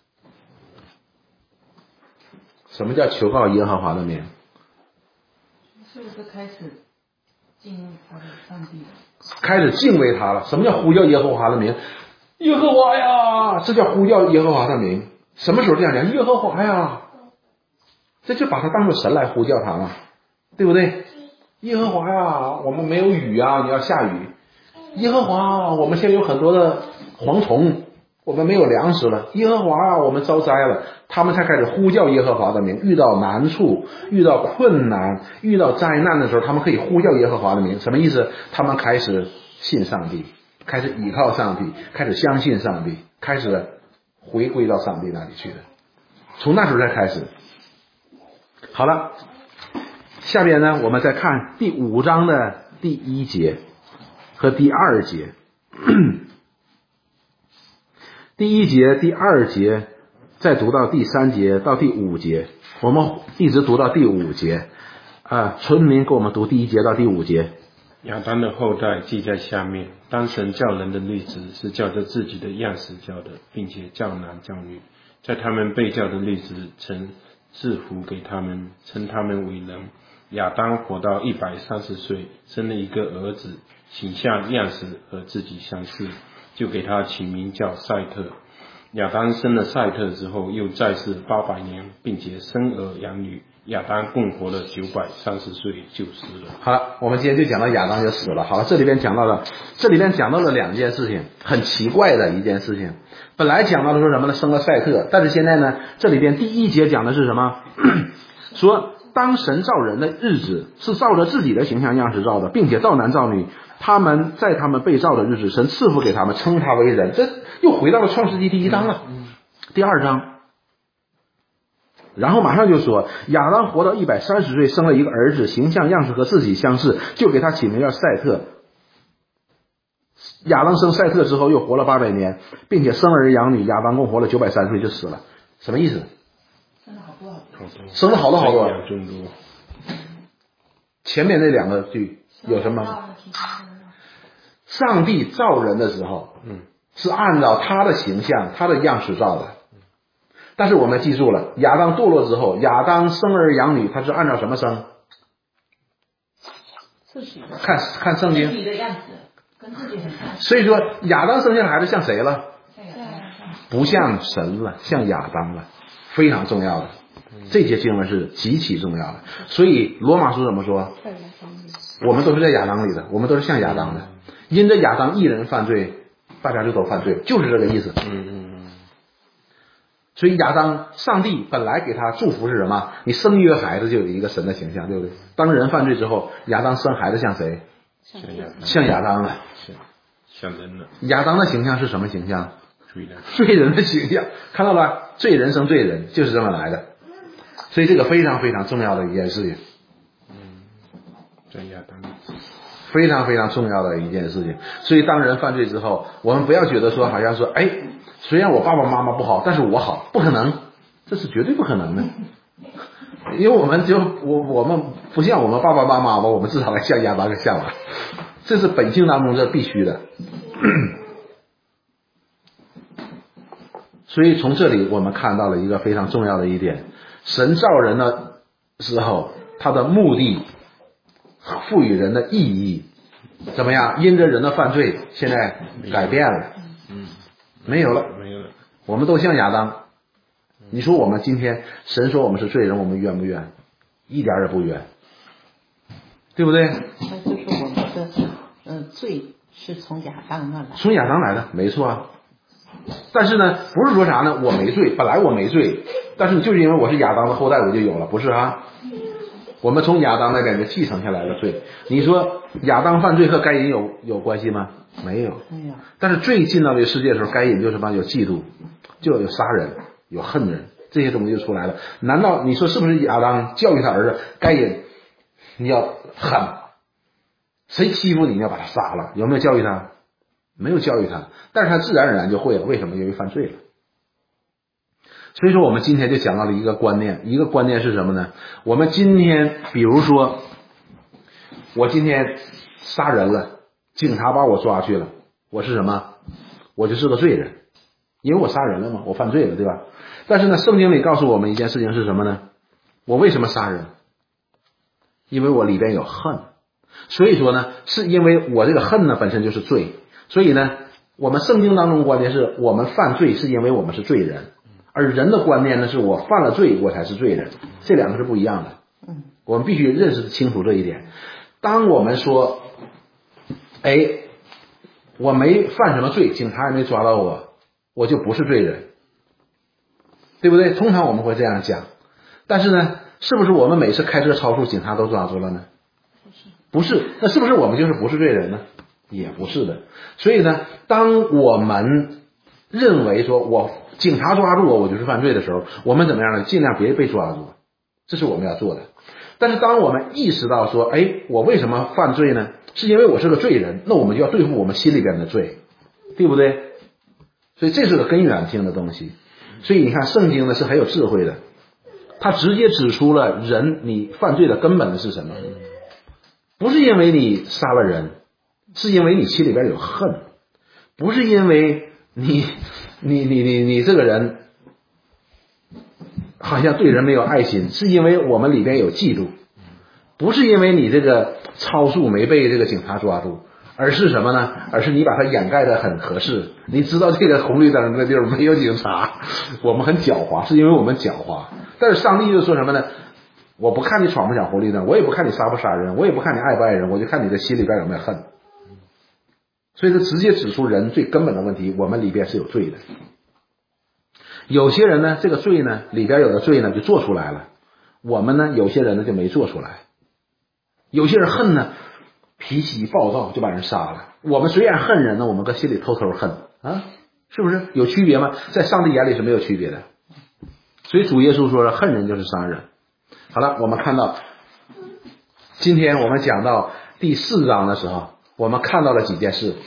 什么叫求告耶和华的名？ 是不是开始敬畏他的上帝了？ 开始敬畏他了。什么叫呼叫耶和华的名？耶和华呀，这叫呼叫耶和华的名。什么时候这样讲？耶和华呀，这就把他当作神来呼叫他嘛，对不对？耶和华呀，我们没有雨啊，你要下雨。耶和华，我们现在有很多的蝗虫，我们没有粮食了。耶和华啊，我们遭灾了。他们才开始呼叫耶和华的名。遇到难处，遇到困难，遇到灾难的时候，他们可以呼叫耶和华的名。什么意思？他们开始信上帝，开始倚靠上帝，开始相信上帝，开始回归到上帝那里去的。从那时候才开始。好了，下边呢，我们再看第5章的第1节和第2节。第1节、第2节，再读到第3节到第5节，我们一直读到第5节。纯明给我们读第1节到第5节。 亚当的后代记在下面。当神叫人的律子是照着自己的样式叫的，并且叫男叫女，在他们被叫的律子曾赐福给他们，称他们为人。亚当活到130岁，生了一个儿子，形象样式和自己相似，就给他起名叫赛特。亚当生了赛特之后，又在世800年，并且生儿养女。亚当共活了930岁就死了。 好了，我们今天就讲到亚当就死了。好了，这里边讲到了2件事情，很奇怪的一件事情。本来讲到的说什么呢？生了赛特，但是现在呢，这里边第1节讲的是什么？说当神造人的日子是照着自己的形象样式造的，并且造男造女。他们在他们被造的日子，神赐福给他们，称他为人。这又回到了创世纪第1章了，第2章。然后马上就说亚当活到130岁，生了一个儿子，形象样式和自己相似，就给他起名叫赛特。亚当生赛特之后又活了800年，并且生儿养女。亚当共活了930岁就死了。什么意思？ 生了好多。 生了好多。 前面那两个句有什么？上帝造人的时候，是按照他的形象、他的样式造的。但是我们记住了，亚当堕落之后，亚当生儿养女，他是按照什么生？ 自己的看圣经， 自己的样子跟自己很像。 所以说亚当生下来孩子像谁了？不像神了，像亚当了，非常重要的。这些经文是极其重要的。所以罗马书怎么说？我们都是在亚当里的，我们都是像亚当的。因着亚当一人犯罪，大家就都犯罪，就是这个意思。所以亚当，上帝本来给他祝福是什么？你生一个孩子就有一个神的形象，对不对？当人犯罪之后，亚当生孩子像谁？像亚当了， 像人了。 亚当的形象是什么形象？ 罪人的形象，看到了？罪人生罪人，就是这么来的。所以这个非常非常重要的一件事情。 在亚当。 非常非常重要的一件事情。所以当人犯罪之后，我们不要觉得说好像说，哎，虽然我爸爸妈妈不好，但是我好，不可能，这是绝对不可能的。因为我们不像我们爸爸妈妈，我们至少来像亚当跟夏娃，这是本性当中这必须的。所以从这里我们看到了一个非常重要的一点，神造人的时候，他的目的赋予人的意义怎么样？因着人的犯罪，现在改变了，没有了，我们都像亚当。你说我们今天神说我们是罪人，我们冤不冤？一点也不冤，对不对？ 那就是我们的罪是从亚当那来， 从亚当来的，没错啊。但是呢，不是说啥呢？我没罪，本来我没罪，但是就是因为我是亚当的后代，我就有了，不是啊？我们从亚当那边就继承下来的罪。你说亚当犯罪和该隐有关系吗？没有。但是罪进到这个世界的时候，该隐就什么？有嫉妒，就有杀人，有恨人，这些东西就出来了。难道你说是不是亚当教育他儿子该隐你要狠，谁欺负你要把他杀了？有没有教育他？没有教育他，但是他自然而然就会了。为什么？因为犯罪了。所以说我们今天就讲到了一个观念，一个观念是什么呢？我们今天比如说我今天杀人了，警察把我抓去了，我是什么？我就是个罪人，因为我杀人了嘛，我犯罪了，对吧？但是呢，圣经里告诉我们一件事情是什么呢？我为什么杀人？因为我里边有恨。所以说呢，是因为我这个恨呢本身就是罪。所以呢，我们圣经当中观念是我们犯罪是因为我们是罪人，而人的观念呢是我犯了罪我才是罪人，这两个是不一样的。我们必须认识清楚这一点。当我们说我没犯什么罪，警察也没抓到我，我就不是罪人，对不对？通常我们会这样讲。但是呢，是不是我们每次开车超速警察都抓住了呢？不是。那是不是我们就是不是罪人呢？也不是的。所以呢，当我们认为说警察抓住我就是犯罪的时候，我们怎么样呢？尽量别被抓住，这是我们要做的。但是当我们意识到说我为什么犯罪呢？是因为我是个罪人，那我们就要对付我们心里边的罪，对不对？所以这是个根源性的东西。所以你看圣经呢是很有智慧的，它直接指出了人你犯罪的根本的是什么。不是因为你杀了人，是因为你心里边有恨，不是因为你这个人好像对人没有爱心，是因为我们里边有嫉妒，不是因为你这个超速没被这个警察抓住，而是什么呢？而是你把它掩盖得很合适，你知道这个红绿灯的地儿没有警察，我们很狡猾，是因为我们狡猾。但是上帝就说什么呢？我不看你闯不闯红绿灯，我也不看你杀不杀人，我也不看你爱不爱人，我就看你的心里边有没有恨。所以这直接指出人最根本的问题，我们里边是有罪的。有些人呢，这个罪呢里边有的罪呢就做出来了，我们呢有些人呢就没做出来。有些人恨呢脾气暴躁就把人杀了，我们虽然恨人呢，我们搁心里偷偷恨啊，是不是有区别吗？在上帝眼里是没有区别的。所以主耶稣说恨人就是杀人。好了，我们看到今天我们讲到第4章的时候，我们看到了几件事，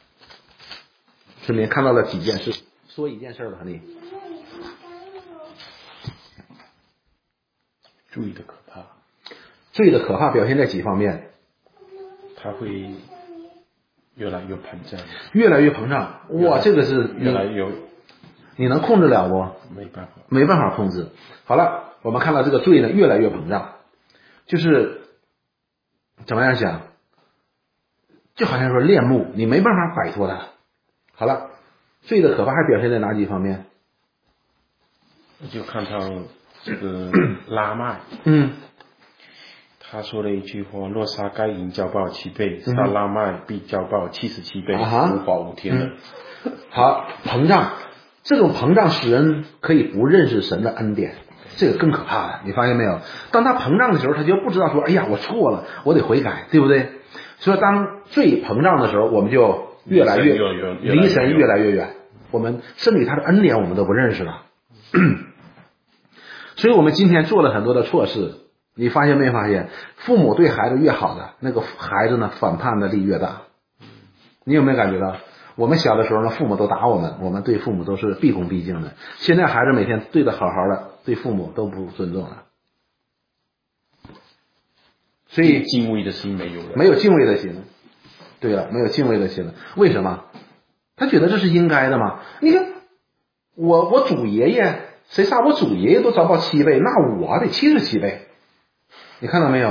顺便看到了几件事。说一件事吧，你罪的可怕。 罪的可怕表现在几方面？ 它会越来越膨胀， 越来越膨胀。哇，这个是越来越你能控制了不？ 没办法。 没办法控制。好了，我们看到这个罪呢越来越膨胀，就是怎么样想？就好像说恋慕，你没办法摆脱它。好了，罪的可怕还表现在哪几方面？ 就看到这个拉麦，他说了一句话：若杀该隐交报7倍，杀拉麦必交报77倍，无法无天的。 好，膨胀，这种膨胀使人可以不认识神的恩典，这个更可怕了。你发现没有？当他膨胀的时候，他就不知道说，哎呀，我错了，我得悔改，对不对？所以当罪膨胀的时候，我们就越来越离神越来越远，我们甚至于他的恩典我们都不认识了。所以我们今天做了很多的错事，你发现没发现？父母对孩子越好的，那个孩子呢反叛的力越大。你有没有感觉到？我们小的时候呢，父母都打我们，我们对父母都是毕恭毕敬的。现在孩子每天对得好好的，对父母都不尊重了。所以敬畏的心没有了， 没有敬畏的心。对了，没有敬畏的心了。为什么？他觉得这是应该的嘛？你看，我祖爷爷，谁杀我祖爷爷都遭报7倍，那我得77倍。你看到没有？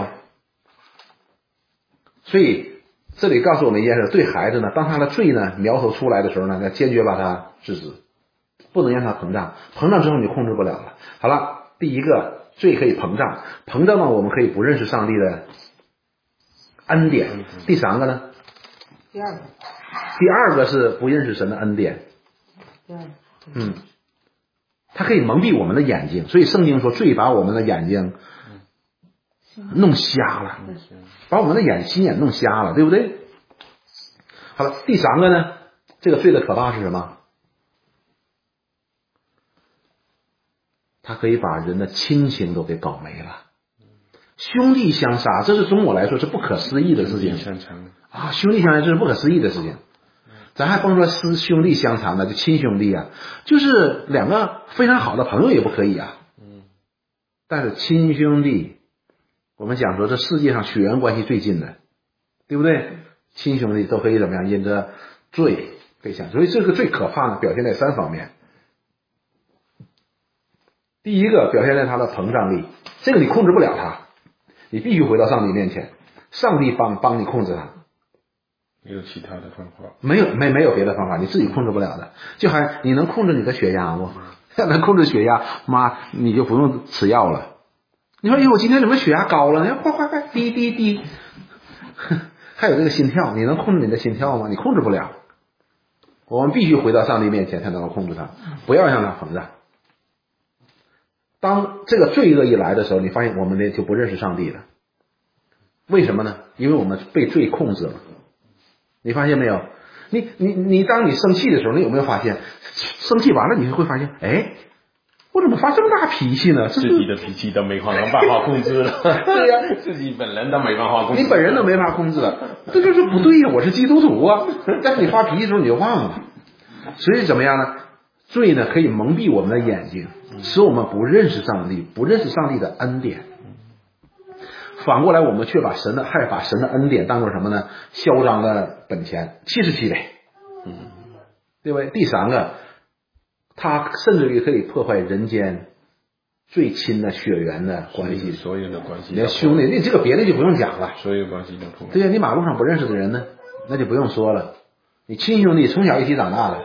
所以这里告诉我们一件事：对孩子呢，当他的罪呢苗头出来的时候呢，要坚决把他制止，不能让他膨胀。膨胀之后你控制不了了。好了，第一个，罪可以膨胀，膨胀呢，我们可以不认识上帝的恩典。第三个呢？第二个是不认识神的恩典。它可以蒙蔽我们的眼睛，所以圣经说罪把我们的眼睛弄瞎了，把我们的心眼弄瞎了，对不对？好了，第三个呢，这个罪的可怕是什么？它可以把人的亲情都给搞没了。兄弟相杀，这是中国来说是不可思议的事情啊！兄弟相残，这是不可思议的事情。咱还甭说兄弟相残的，就亲兄弟啊，就是两个非常好的朋友也不可以啊。但是亲兄弟，我们讲说这世界上血缘关系最近的，对不对？亲兄弟都可以怎么样？因着罪被想，所以这个最可怕呢，表现在3方面。第一个表现在他的膨胀力，这个你控制不了他，你必须回到上帝面前，上帝帮你控制他。 没有其他的方法， 没有别的方法，你自己控制不了的。就还你能控制你的血压不？能控制血压，妈你就不用吃药了。你说，我今天怎么血压高了？你看快滴滴滴，还有这个心跳，你能控制你的心跳吗？你控制不了。我们必须回到上帝面前才能够控制它，不要让它膨胀。当这个罪恶一来的时候，你发现我们就不认识上帝了。为什么呢？因为我们被罪控制了。你发现没有？你当你生气的时候，你有没有发现，生气完了你就会发现，哎，我怎么发这么大脾气呢？ 自己的脾气都没办法控制了。 对呀， 自己本人都没办法控制， 你本人都没法控制了，这就是不对呀！我是基督徒啊，但是你发脾气的时候你就忘了，所以怎么样呢？罪呢可以蒙蔽我们的眼睛，使我们不认识上帝，不认识上帝的恩典。反过来，我们却把神的恩典当作什么呢？嚣张的本钱，77倍，对不对？第三个，它甚至于可以破坏人间最亲的血缘的关系， 所有的关系， 你的兄弟，你这个别的就不用讲了， 所有关系都破坏。 对呀，你马路上不认识的人呢，那就不用说了，你亲兄弟从小一起长大的。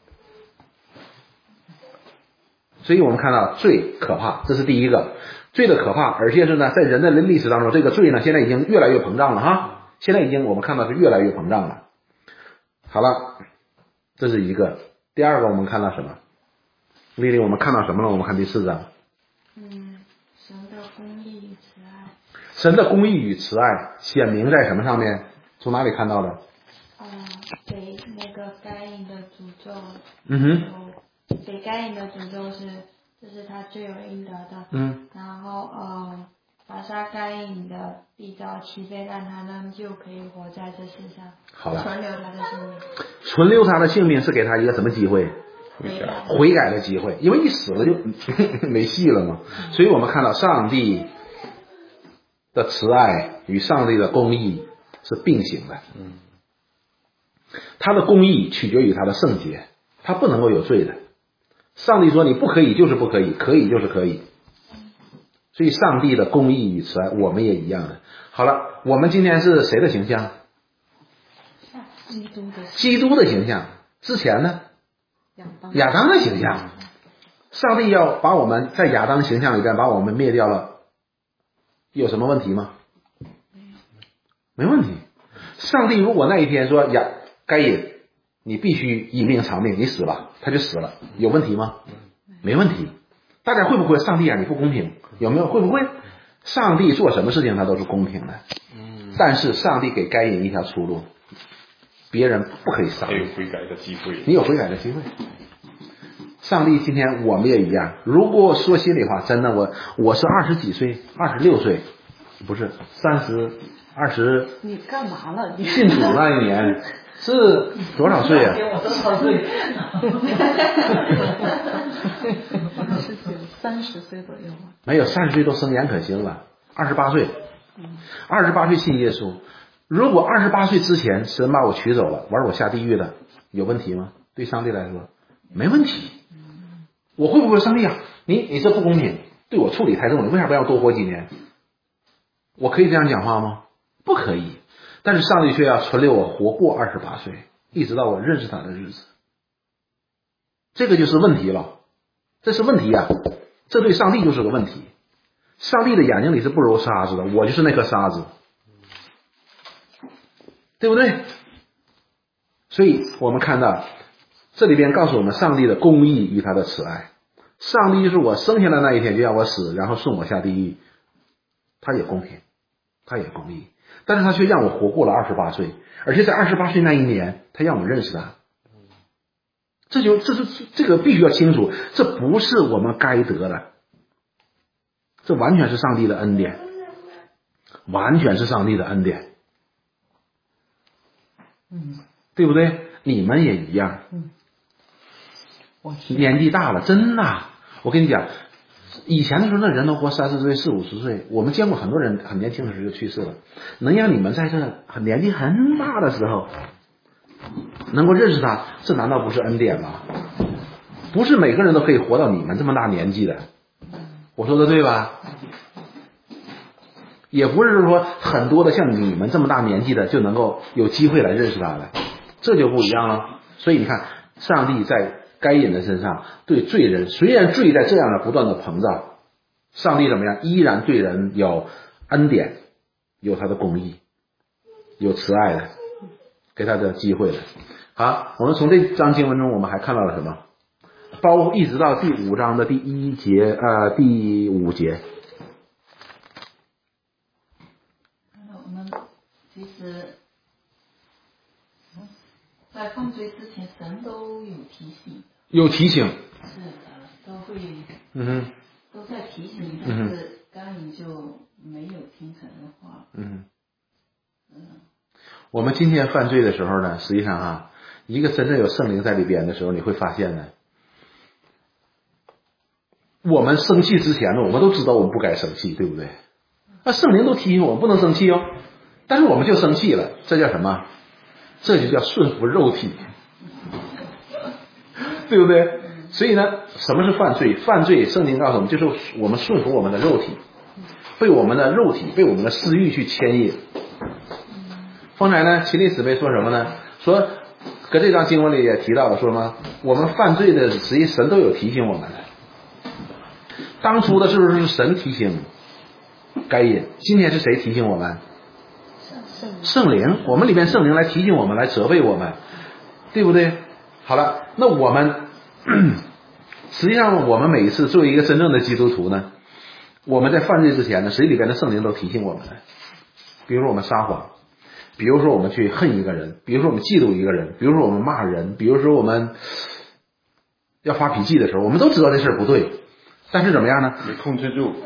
所以我们看到罪可怕，这是第一个。罪的可怕，而且是呢，在人的历史当中，这个罪呢，现在已经越来越膨胀了哈。现在已经我们看到是越来越膨胀了。好了，这是一个。第二个，我们看到什么？丽丽，我们看到什么了？我们看第4章。 神的公义与慈爱。 神的公义与慈爱显明在什么上面？从哪里看到的？ 给那个该隐的诅咒。给该隐的诅咒是。这是他罪有应得的，然后把杀该隐的必遭7倍，让他呢就可以活在这世上， 好了， 存留他的性命。 存留他的性命是给他一个什么机会？悔改的机会，因为一死了就没戏了嘛。所以我们看到上帝的慈爱与上帝的公义是并行的。他的公义取决于他的圣洁，他不能够有罪的。上帝说你不可以就是不可以，可以就是可以。所以上帝的公义与慈爱我们也一样的。好了，我们今天是谁的形象？基督的形象。之前呢？亚当的形象。上帝要把我们在亚当形象里边把我们灭掉了，有什么问题吗？没问题。上帝如果那一天说该隐你必须以命偿命，你死了，他就死了，有问题吗？没问题。大家会不会上帝啊你不公平？有没有？会不会？上帝做什么事情他都是公平的。但是上帝给该隐一条出路，别人不可以杀你， 有悔改的机会， 你有悔改的机会。上帝今天我们也一样，如果说心里话，真的我是20几岁26岁，不是20， 你干嘛了？你信主那一年是多少岁啊？ 我多少岁 ？30岁左右吧。 没有，30岁都生颜可欣了。28岁，28岁信耶稣。如果28岁之前神把我取走了，玩我下地狱了，有问题吗？对上帝来说没问题。我会不会上帝啊？你这不公平，对我处理太重了，为啥不让我多活几年？我可以这样讲话吗？不可以。但是上帝却要存留我活过28岁，一直到我认识他的日子。这个就是问题了，这是问题啊！这对上帝就是个问题。上帝的眼睛里是不揉沙子的，我就是那颗沙子，对不对？所以我们看到这里边告诉我们上帝的公义与他的慈爱。上帝就是我生下来那一天就让我死，然后送我下地狱，他也公平，他也公义，但是他却让我活过了28岁，而且在28岁那一年他让我认识他。这个必须要清楚，这不是我们该得的，这完全是上帝的恩典，完全是上帝的恩典。对不对？你们也一样。年纪大了，真的，我跟你讲，以前的时候那人都活30岁、40、50岁，我们见过很多人很年轻的时候就去世了。能让你们在这年纪很大的时候能够认识他，这难道不是恩典吗？不是每个人都可以活到你们这么大年纪的，我说的对吧？也不是说很多的像你们这么大年纪的就能够有机会来认识他的，这就不一样了。所以你看，上帝在该隐的身上对罪人，虽然罪在这样的不断的膨胀，上帝怎么样？依然对人有恩典，有他的公义，有慈爱的，给他的机会的。好，我们从这章经文中我们还看到了什么？包括一直到第5章的第1节第5节。 我们其实在犯罪之前，神都有提醒。 有提醒。 是的，都会。都在提醒，但是该隐就没有听神的话。 我们今天犯罪的时候呢，实际上一个真正有圣灵在里边的时候，你会发现呢，我们生气之前呢，我们都知道我们不该生气，对不对？那圣灵都提醒我们不能生气哦，但是我们就生气了，这叫什么？这就叫顺服肉体，对不对？所以呢，什么是犯罪？犯罪，圣经告诉我们，就是我们顺服我们的肉体，被我们的肉体，被我们的私欲去牵引。方才呢，秦律姊妹说什么呢？说搁这章经文里也提到了，说什么？我们犯罪的，实际神都有提醒我们的。当初的是不是神提醒该隐？今天是谁提醒我们？圣灵，我们里面圣灵来提醒我们，来责备我们，对不对？好了，那我们实际上我们每一次作为一个真正的基督徒呢，我们在犯罪之前呢，谁里边的圣灵都提醒我们的。比如说我们撒谎，比如说我们去恨一个人，比如说我们嫉妒一个人，比如说我们骂人，比如说我们要发脾气的时候，我们都知道这事儿不对，但是怎么样呢？ 没控制住。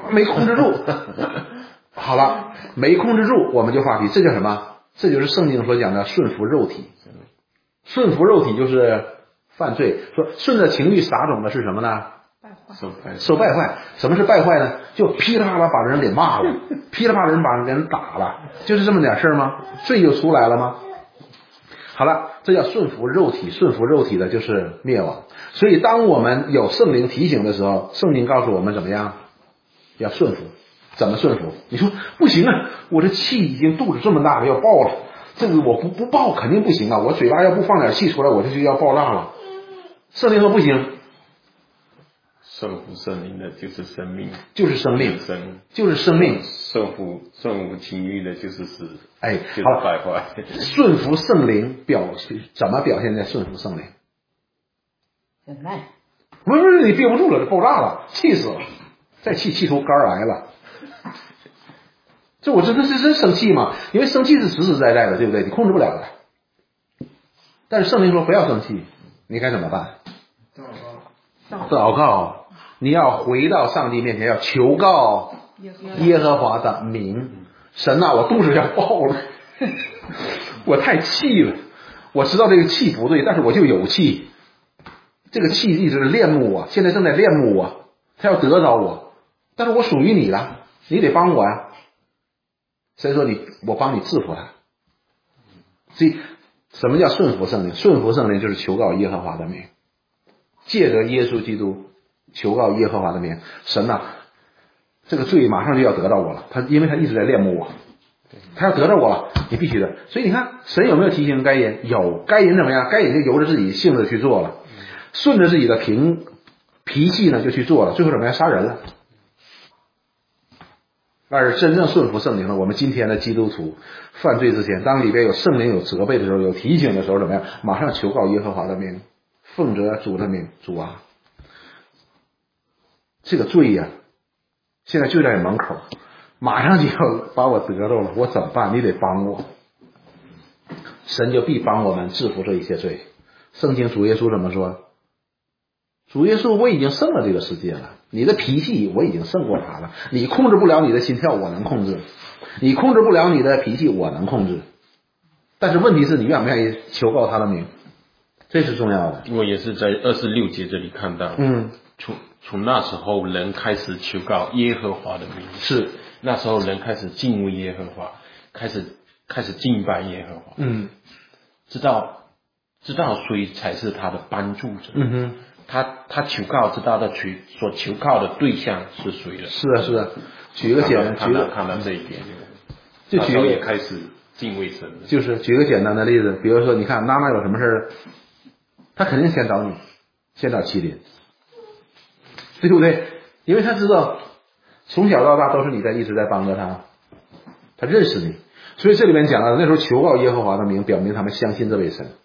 好了，没控制住我们就发脾气，这叫什么？这就是圣经所讲的顺服肉体。顺服肉体就是犯罪。说顺着情欲撒种的是什么呢？ 受败坏。什么是败坏呢？就噼里啪啦把人给骂了，噼里啪啦把人打了，就是这么点事儿吗？罪就出来了吗？好了，这叫顺服肉体，顺服肉体的就是灭亡。所以当我们有圣灵提醒的时候，圣经告诉我们怎么样？要顺服。怎么顺服？你说不行啊，我这气已经肚子这么大了，要爆了，这个我不爆肯定不行啊，我嘴巴要不放点气出来，我这就要爆炸了。圣灵说不行， 顺服圣灵的就是生命， 就是生命，就是生命。 顺服情欲的就是死， 哎， 就是好了， 败坏。 顺服圣灵怎么表现在顺服圣灵？ 忍耐。 不是你憋不住了，这爆炸了，气死了，再气出肝癌了。这我真生气嘛？因为生气是实实在在的，对不对？你控制不了的。但是圣灵说不要生气，你该怎么办？祷告，你要回到上帝面前，要求告耶和华的名。神啊，我肚子要爆了，我太气了。我知道这个气不对，但是我就有气。这个气一直恋慕我，现在正在恋慕我，他要得着我，但是我属于你了，你得帮我呀。神说我帮你制服他。所以什么叫顺服圣灵？顺服圣灵就是求告耶和华的名，借着耶稣基督求告耶和华的名。神啊，这个罪马上就要得到我了，因为他一直在恋慕我，他要得到我了，你必须的。所以你看神有没有提醒该隐？有。该隐怎么样？该隐就由着自己性子去做了，顺着自己的脾气呢就去做了，最后怎么样？杀人了。而真正顺服圣灵的，我们今天的基督徒犯罪之前，当里边有圣灵有责备的时候，有提醒的时候，怎么样？马上求告耶和华的名，奉着主的名。主啊，这个罪呀，现在就在门口，马上就要把我得着了，我怎么办？你得帮我。神就必帮我们制服这一些罪。圣经主耶稣怎么说？主耶稣，我已经胜了这个世界了，你的脾气我已经胜过他了，你控制不了你的心跳，我能控制；你控制不了你的脾气，我能控制。但是问题是你愿不愿意求告他的名，这是重要的。 我也是在26节这里看到，从那时候人开始求告耶和华的名， 是那时候人开始敬畏耶和华，开始敬拜耶和华，知道谁才是他的帮助者，他求告知道的所求告的对象是谁了。 是啊，举个看到这一点， 就举个也开始敬畏神了。 就是举个简单的例子，比如说你看娜娜有什么事儿，他肯定先找你，先找麒麟，对不对？因为他知道从小到大都是你一直在帮着他，他认识你，所以这里面讲了那时候求告耶和华的名，表明他们相信这位神。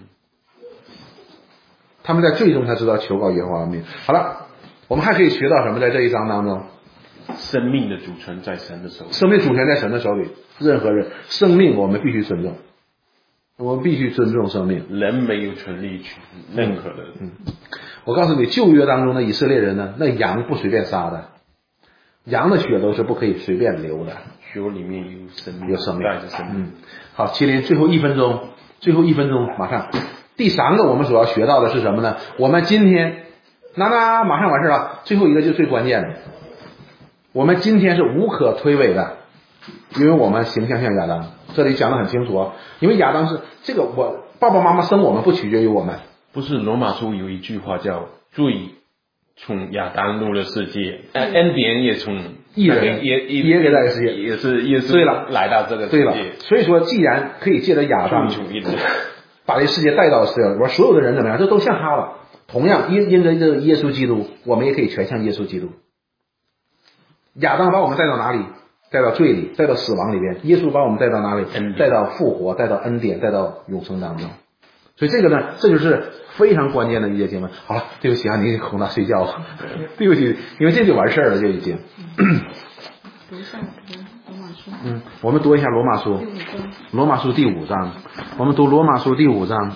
他们在最终才知道求告耶和华的名。好了，我们还可以学到什么？在这一章当中， 生命的主权在神的手里， 生命主权在神的手里。任何人生命我们必须尊重，我们必须尊重生命。 人没有权利去任何的。 我告诉你，旧约当中的以色列人呢，那羊不随便杀的，羊的血都是不可以随便流的， 血里面有生命， 有生命， 带着生命。 好，麒麟，最后一分钟，马上。第三个我们所要学到的是什么呢？我们今天马上完事了，最后一个就是最关键的，我们今天是无可推诿的，因为我们形象像亚当，这里讲得很清楚哦。因为亚当是这个，我爸爸妈妈生我们不取决于我们。 不是罗马书有一句话叫罪从亚当入了世界，恩典也从一人也给这个世界， 也是耶稣来到这个世界。 对了，所以说既然可以借着亚当把这世界带到世界，我说所有的人怎么样，这都像他了。同样因着这个耶稣基督，我们也可以全像耶稣基督。亚当把我们带到哪里？带到罪里，带到死亡里边。耶稣把我们带到哪里？带到复活，带到恩典，带到永生当中。所以这个呢，这就是非常关键的一节经文。好了，对不起啊，你哄他睡觉了，对不起，因为这就完事儿了，就已经。 读一下罗马书。 我们读一下罗马书。罗马书第5章，我们读罗马书第5章。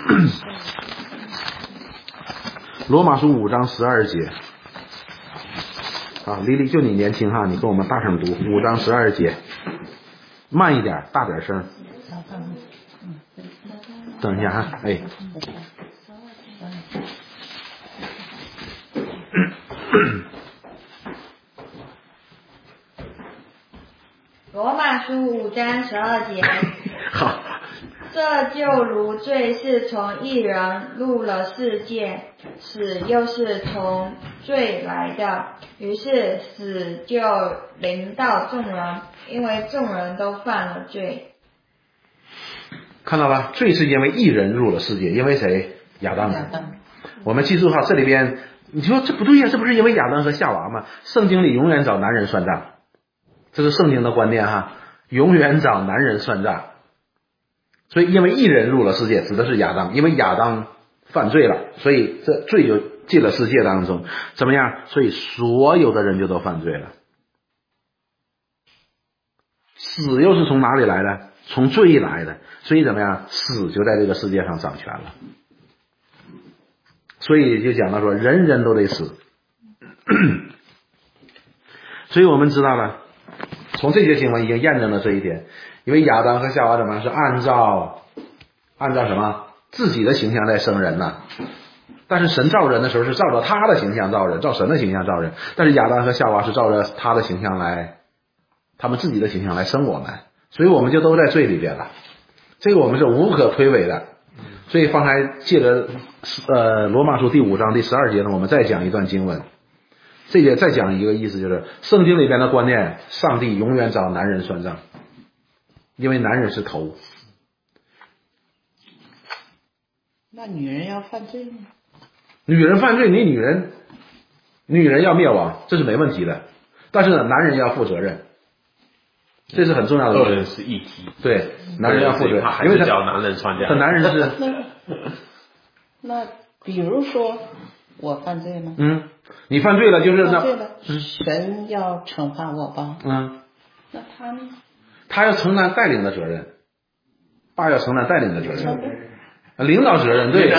罗马书5章12节。啊，丽丽，就你年轻哈，你跟我们大声读5章12节，慢一点，大点声。等一下啊，哎。 罗马书5章12节。 好。 这就如罪是从一人入了世界，死又是从罪来的，于是死就临到众人，因为众人都犯了罪。 看到吧？罪是因为一人入了世界，因为谁？亚当。我们记住哈，这里边你说这不对呀，这不是因为亚当和夏娃吗？圣经里永远找男人算账，这是圣经的观念哈，永远找男人算账。所以因为一人入了世界，指的是亚当，因为亚当犯罪了，所以这罪就进了世界当中，怎么样？所以所有的人就都犯罪了。死又是从哪里来的？从罪来的，所以怎么样？死就在这个世界上掌权了。所以就讲到说，人人都得死。所以我们知道了，从这些经文已经验证了这一点。因为亚当和夏娃怎么样？是按照什么自己的形象在生人呢？但是神造人的时候是照着他的形象造人，照神的形象造人。但是亚当和夏娃是照着他的形象来，他们自己的形象来生我们，所以我们就都在罪里边了。这个我们是无可推诿的。所以方才借着罗马书第5章第12节呢，我们再讲一段经文。这节再讲一个意思，就是圣经里边的观念，上帝永远找男人算账。因为男人是头。 那女人要犯罪吗？ 女人犯罪，你女人要灭亡，这是没问题的。但是呢，男人要负责任，这是很重要的。 二人是一体。 对，男人要负责任， 因为他叫男人算账。 他男人是。 那比如说我犯罪了。 你犯罪了，就是犯罪了，神要惩罚我吧？那他呢？ 他要承担带领的责任，爸要承担带领的责任，领导责任，对，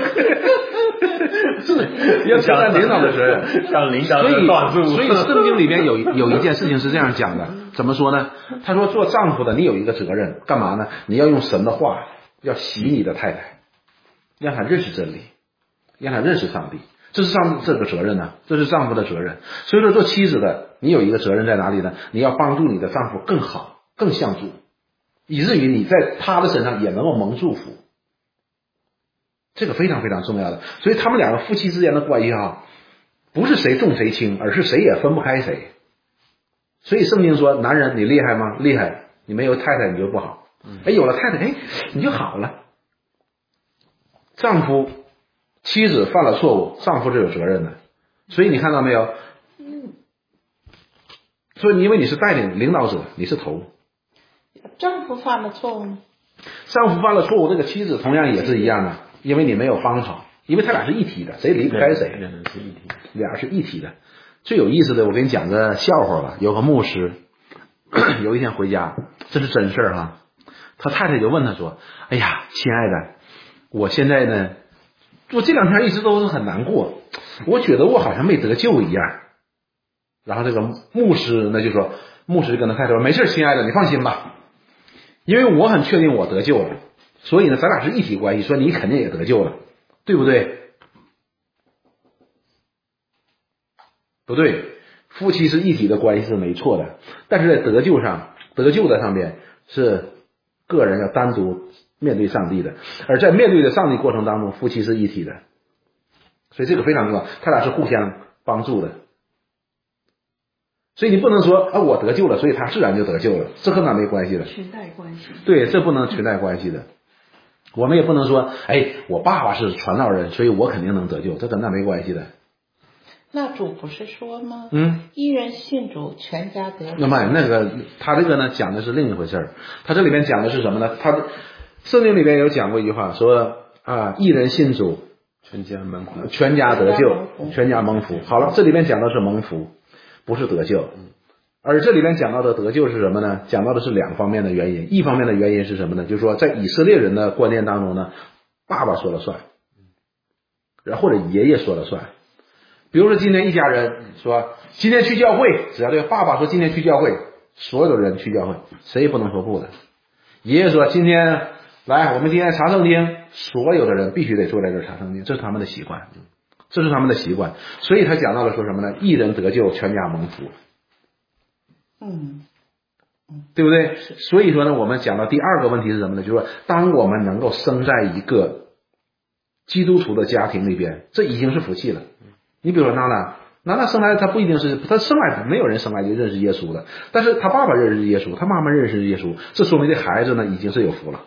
是要承担领导的责任， 让领导人断住。 所以圣经里面有一件事情是这样讲的，怎么说呢？他说做丈夫的你有一个责任，干嘛呢？你要用神的话，要洗你的太太，让她认识真理，让她认识上帝。这是这个责任呢，这是丈夫的责任。所以说做妻子的，你有一个责任在哪里呢？你要帮助你的丈夫更好，更像主，以至于你在他的身上也能够蒙祝福。这个非常非常重要的。所以他们两个夫妻之间的关系不是谁重谁轻，而是谁也分不开谁。所以圣经说，男人你厉害吗？厉害。你没有太太你就不好。有了太太，你就好了。妻子犯了错误，丈夫是有责任的。所以你看到没有？所以因为你是带领导者，你是头。 丈夫犯了错误呢？ 丈夫犯了错误，这个妻子同样也是一样的，因为你没有帮好，因为他俩是一体的，谁离不开谁，俩是一体的。最有意思的，我给你讲个笑话吧。有个牧师有一天回家，这是真事儿哈。他太太就问他说：“哎呀，亲爱的，我现在呢，我这2天一直都是很难过，我觉得我好像没得救一样。”然后这个牧师呢就说，牧师跟他太太说：“没事，亲爱的，你放心吧，因为我很确定我得救了，所以呢，咱俩是一体关系，说你肯定也得救了，对不对？”不对，夫妻是一体的关系是没错的，但是在得救的上面是个人要单独面对上帝的，而在面对的上帝过程当中，夫妻是一体的，所以这个非常重要，他俩是互相帮助的。所以你不能说我得救了，所以他自然就得救了，这和哪没关系的？ 裙带关系。 对，这不能裙带关系的。我们也不能说，我爸爸是传道人，所以我肯定能得救，这跟那没关系的。 那主不是说吗？一人信主，全家得救。 那么他这个呢讲的是另一回事儿。他这里面讲的是什么呢？他圣经里面有讲过一句话，说一人信主， 全家蒙福， 全家得救，全家蒙福。好了，这里面讲的是蒙福，不是得救。而这里面讲到的得救是什么呢？讲到的是2方面的原因。一方面的原因是什么呢？就是说在以色列人的观念当中呢，爸爸说了算，或者爷爷说了算。比如说今天一家人说今天去教会，只要这个爸爸说今天去教会，所有的人去教会，谁也不能说不的。爷爷说今天来，我们今天查圣经，所有的人必须得坐在这儿查圣经，这是他们的习惯。 这是他们的习惯。所以他讲到了说什么呢？一人得救，全家蒙福。对不对？所以说呢，我们讲到第二个问题是什么呢？就是说，当我们能够生在一个基督徒的家庭里边，这已经是福气了。你比如说娜娜生来，她不一定是，她生来没有人生来就认识耶稣的，但是她爸爸认识耶稣，她妈妈认识耶稣，这说明这孩子呢已经是有福了，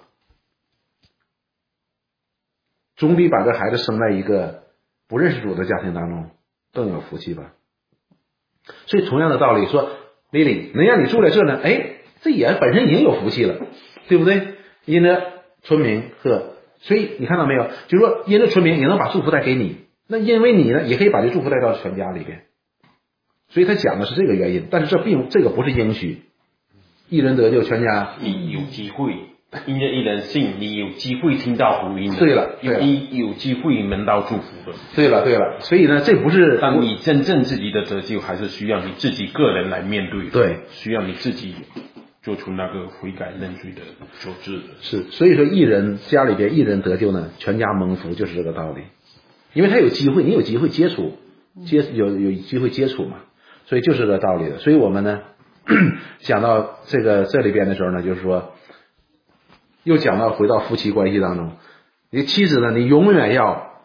总比把这孩子生在一个不认识主的家庭当中更有福气吧。所以同样的道理说，Lily 能让你住在这呢，这也本身已经有福气了，对不对？因着村民所以你看到没有？就是说因着村民也能把祝福带给你，那因为你呢也可以把这祝福带到全家里边。所以他讲的是这个原因，但是这个不是应许。一人得救，全家你有机会，因着一人信，你有机会听到福音的。 对了， 你有机会门到祝福的。 对了，所以呢，这不是， 但你真正自己的得救，还是需要你自己个人来面对。 对， 需要你自己做出那个悔改认罪的所致的。 是，所以说家里边一人得救呢，全家蒙福，就是这个道理。因为他有机会，你有机会接触，有机会接触嘛，所以就是这个道理的。所以我们呢讲到这里边的时候呢，就是说又讲到回到夫妻关系当中，你妻子呢，你永远要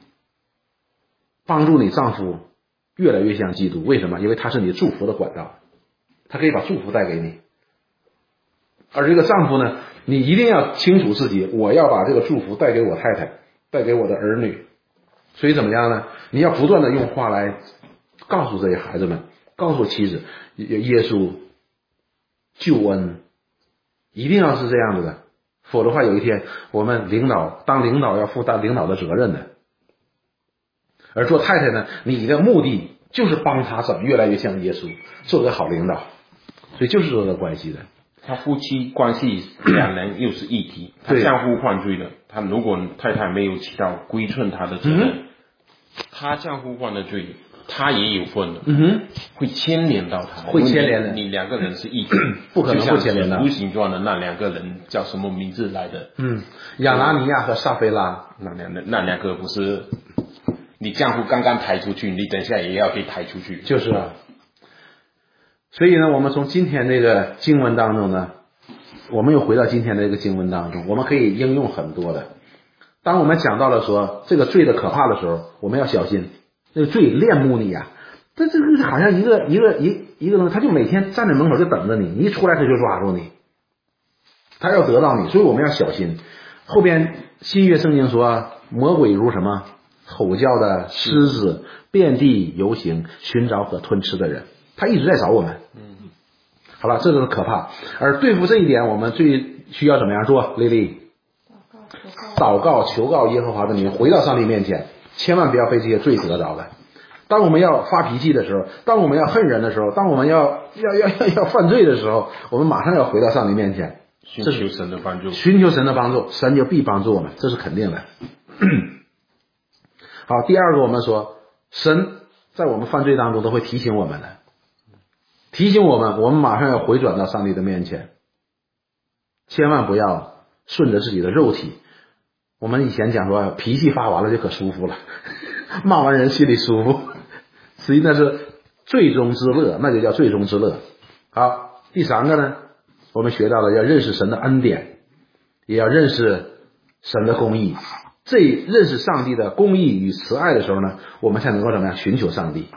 帮助你丈夫越来越像基督。为什么？因为他是你祝福的管道，他可以把祝福带给你。而这个丈夫呢，你一定要清楚自己，我要把这个祝福带给我太太，带给我的儿女。所以怎么样呢？你要不断的用话来告诉这些孩子们，告诉妻子，耶稣救恩一定要是这样子的，否则的话有一天我们当领导要负担领导的责任的。而做太太呢，你的目的就是帮他怎么越来越像耶稣，做个好领导。所以就是这个关系的。 他夫妻关系两人又是一体，他相互犯罪了。他如果太太没有起到归顺他的责任，他相互犯的罪，他也有份的，会牵连到他， 会牵连的。 你两个人是一体， 不可能不牵连的。 无形状的那两个人叫什么名字来的？ 亚拿尼亚和撒非拉， 那两个不是你丈夫刚刚抬出去，你等一下也要给抬出去， 就是啊。所以呢，我们从今天这个经文当中呢，我们又回到今天的这个经文当中，我们可以应用很多的。当我们讲到了说这个罪的可怕的时候，我们要小心，这个罪恋慕你啊，这个好像一个东西，他就每天站在门口就等着你，你一出来他就抓住你，他要得到你，所以我们要小心。后边新约圣经说，魔鬼如什么？吼叫的狮子，遍地游行，寻找可吞吃的人。他一直在找我们。好了，这个是可怕。而对付这一点，我们最需要怎么样做？莉莉，祷告求告耶和华的名，回到上帝面前，千万不要被这些罪得着的。当我们要发脾气的时候，当我们要恨人的时候，当我们要犯罪的时候，我们马上要回到上帝面前， 寻求神的帮助， 寻求神的帮助，神就必帮助我们，这是肯定的。好，第二个我们说，神在我们犯罪当中都会提醒我们的，提醒我们马上要回转到上帝的面前，千万不要顺着自己的肉体。我们以前讲说，脾气发完了就可舒服了，骂完人心里舒服，实际那是罪中之乐，那就叫罪中之乐。好，第三个呢，我们学到了要认识神的恩典，也要认识神的公义。这认识上帝的公义与慈爱的时候呢，我们才能够怎么样寻求上帝。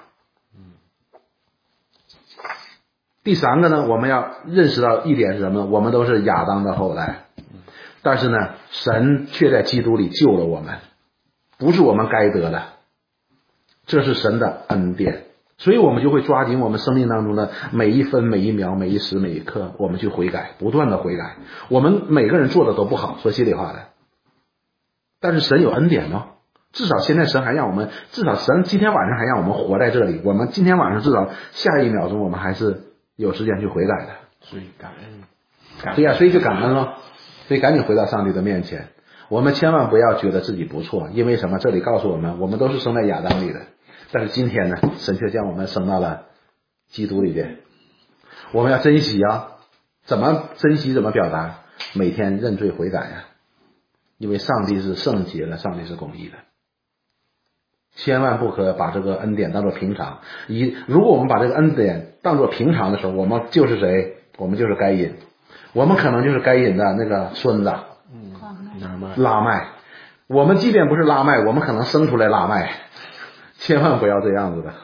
第三个呢，我们要认识到一点是什么？我们都是亚当的后代，但是呢，神却在基督里救了我们，不是我们该得的，这是神的恩典。所以我们就会抓紧我们生命当中的每一分每一秒每一时每一刻，我们去悔改，不断的悔改。我们每个人做的都不好，说心里话的，但是神有恩典哦，至少现在神还让我们，至少神今天晚上还让我们活在这里，我们今天晚上至少下一秒钟我们还是有时间去悔改的。 所以感恩， 对呀，所以就感恩了，所以赶紧回到上帝的面前。我们千万不要觉得自己不错，因为什么？这里告诉我们，我们都是生在亚当里的，但是今天呢，神却将我们生到了基督里边。我们要珍惜啊，怎么珍惜？怎么表达？每天认罪悔改呀，因为上帝是圣洁的，上帝是公义的。 千万不可把这个恩典当作平常。如果我们把这个恩典当作平常的时候，我们就是谁？我们就是该隐，我们可能就是该隐的那个孙子，拉麦。我们即便不是拉麦，我们可能生出来拉麦，千万不要这样子的。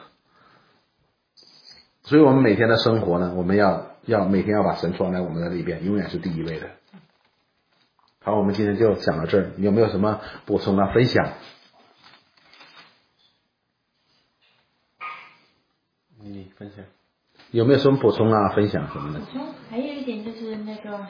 所以我们每天的生活呢，我们要每天要把神装在我们的里边，永远是第一位的。好，我们今天就讲到这儿，有没有什么补充啊、分享？ 你分享有没有什么补充啊、分享什么的？ 补充还有一点就是那个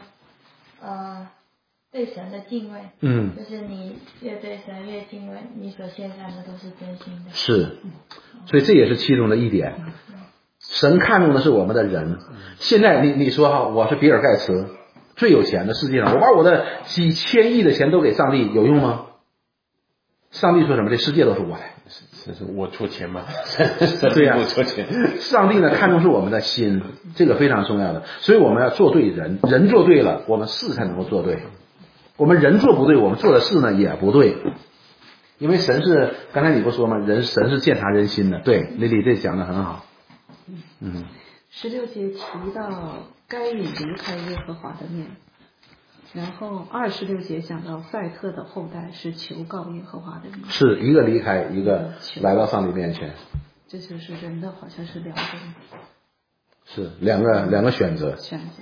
对神的敬畏，就是你越对神越敬畏，你所献上的都是真心的。 是，所以这也是其中的一点。神看重的是我们的人。现在你说哈，我是比尔盖茨，最有钱的世界上，我把我的几千亿的钱都给上帝，有用吗？上帝说什么？这世界都是我的。 是我出钱吗？ 对呀， 我出钱。 上帝呢看重是我们的心，这个非常重要的。所以我们要做对人，人做对了，我们事才能够做对。我们人做不对，我们做的事呢也不对。因为神是，刚才你不说吗？神是鉴察人心的。对，丽丽这讲的很好。 16节提到该隐离开耶和华的面，然后26节讲到赛特的后代是求告耶和华的面， 是一个离开，一个来到上帝面前。 这就是人的好像是两个， 是两个选择。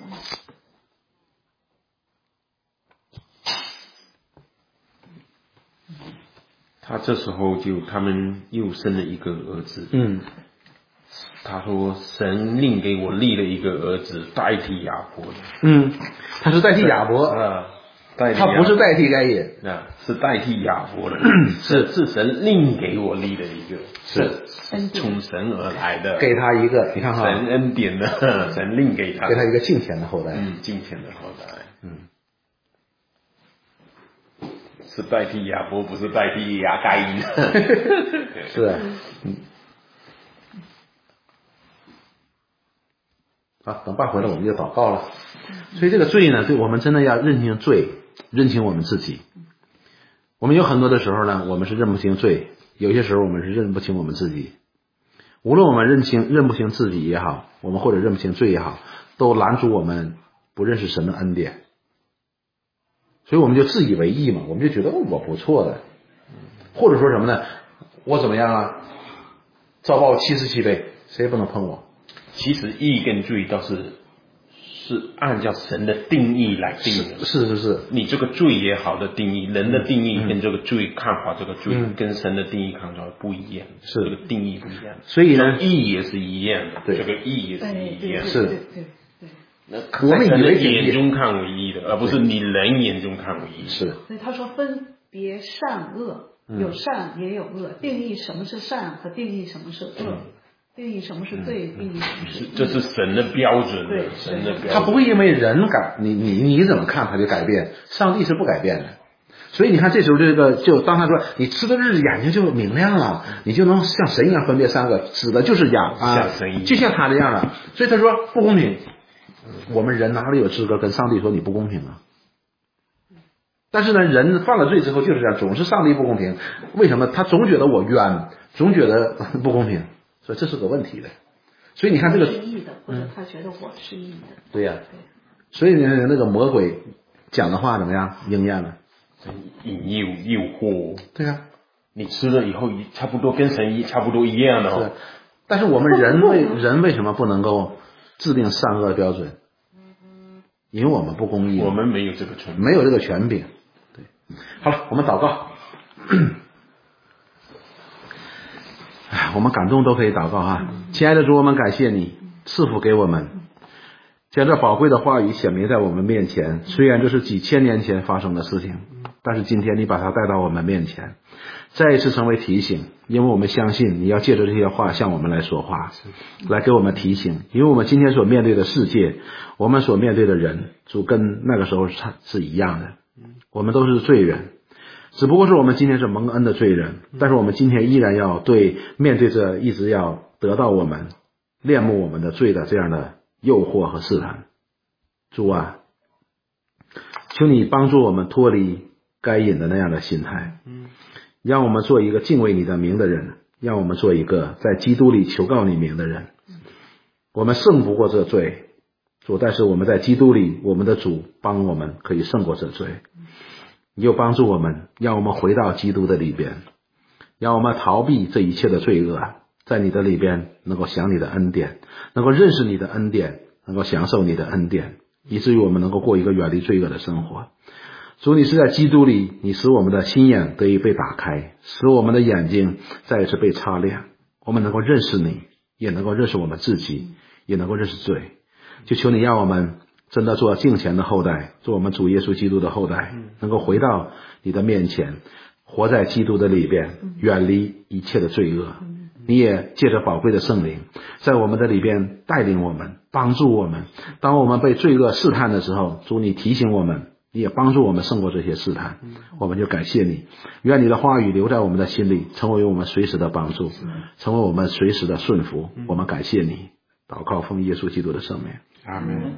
他这时候他们又生了一个儿子。他说神另给我立了一个儿子代替亚伯。 他是代替亚伯他不是代替该隐是代替亚伯的。是神另给我立了一个，是从神而来的， 给他一个，你看哈， 神恩典的，神另给他一个敬虔的后代。 敬虔的后代。是代替亚伯，不是代替该隐。 是。好，等爸回来我们就祷告了。所以这个罪呢，对我们真的要认清罪，认清我们自己。我们有很多的时候呢，我们是认不清罪，有些时候我们是认不清我们自己。无论我们认不清自己也好，我们或者认不清罪也好，都拦阻我们不认识神的恩典。所以我们就自以为意嘛，我们就觉得我不错的，或者说什么呢？我怎么样啊？遭报77倍，谁也不能碰我。 其实义跟罪倒是按照神的定义来定的。 是。 你这个罪也好的定义，人的定义跟这个罪看法，这个罪跟神的定义看法不一样， 是这个定义不一样。 所以呢， 义也是一样的， 对， 这个义也是一样的。 是。 我们以为眼中看为义的，而不是你人眼中看为义。 是。 所以他说分别善恶，有善也有恶，定义什么是善和定义什么是恶。定义什么是对，定义什么是这是神的标准，对，神的标准。 他不会因为人改你怎么看他就改变，上帝是不改变的。所以你看这时候就当他说你吃的日子眼睛就明亮了，你就能像神一样分别三个，指的就是就像他这样的。所以他说不公平，我们人哪里有资格跟上帝说你不公平啊？但是呢，人犯了罪之后就是这样，总是上帝不公平。为什么？他总觉得我冤，总觉得不公平。所以这是个问题的，所以你看这个是义的，或者他觉得我是义的， 对呀。所以那个魔鬼讲的话怎么样？应验了， 引诱惑。 对呀， 你吃了以后差不多跟神差不多一样的是。但是我们人为什么不能够制定善恶标准？因为我们不公义， 我们没有这个权柄。对，好了，我们祷告。我们感动都可以祷告啊！亲爱的主，我们感谢你赐福给我们，将这宝贵的话语显明在我们面前。虽然这是几千年前发生的事情，但是今天你把它带到我们面前，再一次成为提醒。因为我们相信你要借着这些话向我们来说话，来给我们提醒。因为我们今天所面对的世界，我们所面对的人，主跟那个时候是一样的，我们都是罪人。只不过是我们今天是蒙恩的罪人，但是我们今天依然要面对着一直要得到我们恋慕我们的罪的这样的诱惑和试探。主啊，求你帮助我们脱离该隐的那样的心态， 让我们做一个敬畏你的名的人，让我们做一个在基督里求告你名的人。我们胜不过这罪，主，但是我们在基督里，我们的主帮我们可以胜过这罪。你就帮助我们，让我们回到基督的里边，让我们逃避这一切的罪恶，在你的里边能够享你的恩典，能够认识你的恩典，能够享受你的恩典，以至于我们能够过一个远离罪恶的生活。主，你是在基督里，你使我们的心眼得以被打开，使我们的眼睛再一次被擦亮，我们能够认识你，也能够认识我们自己，也能够认识罪。就求你让我们真的做敬虔的后代，做我们主耶稣基督的后代，能够回到你的面前，活在基督的里边，远离一切的罪恶。你也借着宝贵的圣灵在我们的里边带领我们，帮助我们。当我们被罪恶试探的时候，主你提醒我们，你也帮助我们胜过这些试探，我们就感谢你。愿你的话语留在我们的心里，成为我们随时的帮助，成为我们随时的顺服。我们感谢你，祷告奉耶稣基督的圣名， 阿门。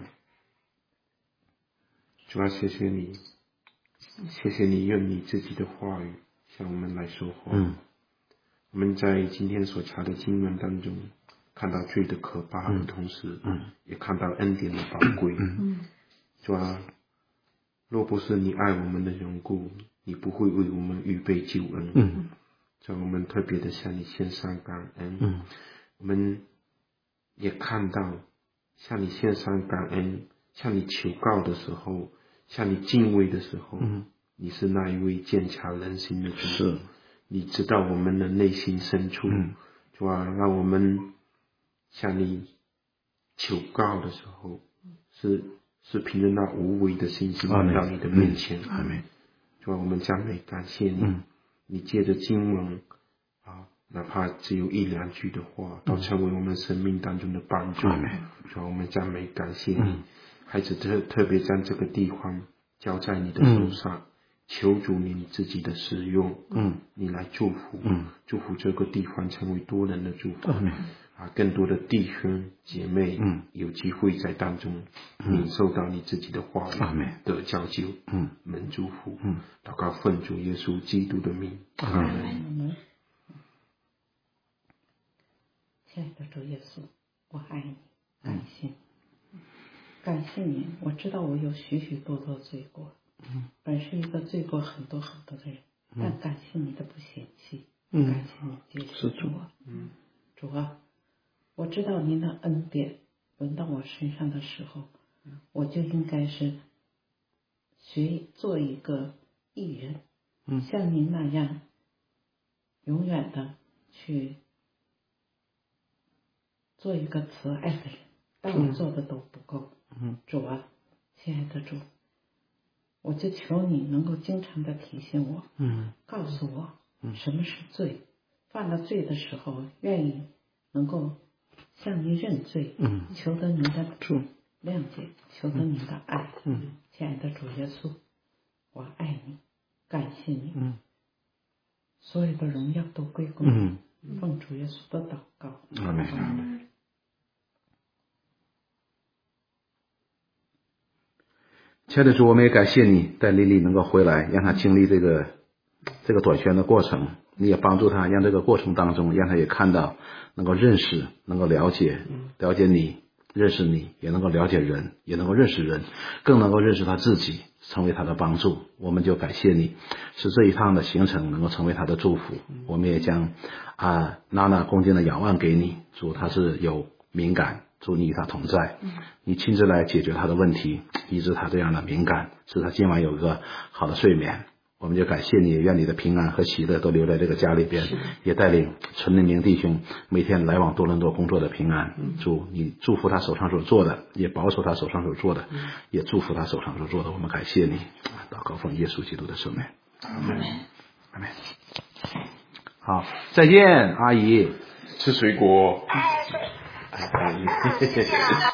主啊，谢谢你，谢谢你用你自己的话语向我们来说话。我们在今天所查的经文当中，看到罪的可怕的同时，也看到恩典的宝贵。主啊，若不是你爱我们的缘故，你不会为我们预备救恩。主啊，我们特别的向你献上感恩。我们也看到向你献上感恩，向你求告的时候，向你敬畏的时候，你是那一位鉴察人心的主。 是， 你知道我们的内心深处。主啊，让我们向你求告的时候，是凭着那无为的信心来到你的面前。主啊，我们赞美感谢你。你借着经文哪怕只有一两句的话，都成为我们生命当中的帮助。主啊，我们赞美感谢你。孩子特别将这个地方交在你的手上，求主你自己的使用，你来祝福，祝福这个地方成为多人的祝福。更多的弟兄姐妹有机会在当中领受到你自己的话语，得教救，蒙祝福。祷告奉主耶稣基督的名，阿门。 亲爱的主耶稣，我爱你，感谢你，感谢你。我知道我有许许多多罪过，本是一个罪过很多很多的人，但感谢你的不嫌弃，感谢你接受我。主啊，我知道您的恩典轮到我身上的时候，我就应该是做一个义人，像您那样永远的去做一个慈爱的人，但我做的都不够。主啊，亲爱的主，我就求你能够经常的提醒我，告诉我什么是罪，犯了罪的时候愿意能够向你认罪，求得你的谅解，求得你的爱。亲爱的主耶稣，我爱你，感谢你，所有的荣耀都归功你。奉主耶稣的祷告， 阿门。亲爱的主，我们也感谢你带莉莉能够回来，让她经历这个短宣的过程，你也帮助她，让这个过程当中让她也看到能够认识，能够了解你，认识你，也能够了解人，也能够认识人，更能够认识她自己，成为她的帮助。我们就感谢你，使这一趟的行程能够成为她的祝福。我们也将娜娜恭敬的仰望给你，主她是有敏感，主你与她同在，你亲自来解决她的问题，医治她这样的敏感，使她今晚有一个好的睡眠。我们就感谢你，愿你的平安和喜乐都留在这个家里边，也带领陈立明弟兄每天来往多伦多工作的平安。主你祝福他手上所做的，也保守他手上所做的，也祝福他手上所做的。我们感谢你，祷告奉耶稣基督的圣名，阿门，阿门。好，再见，阿姨， 吃水果。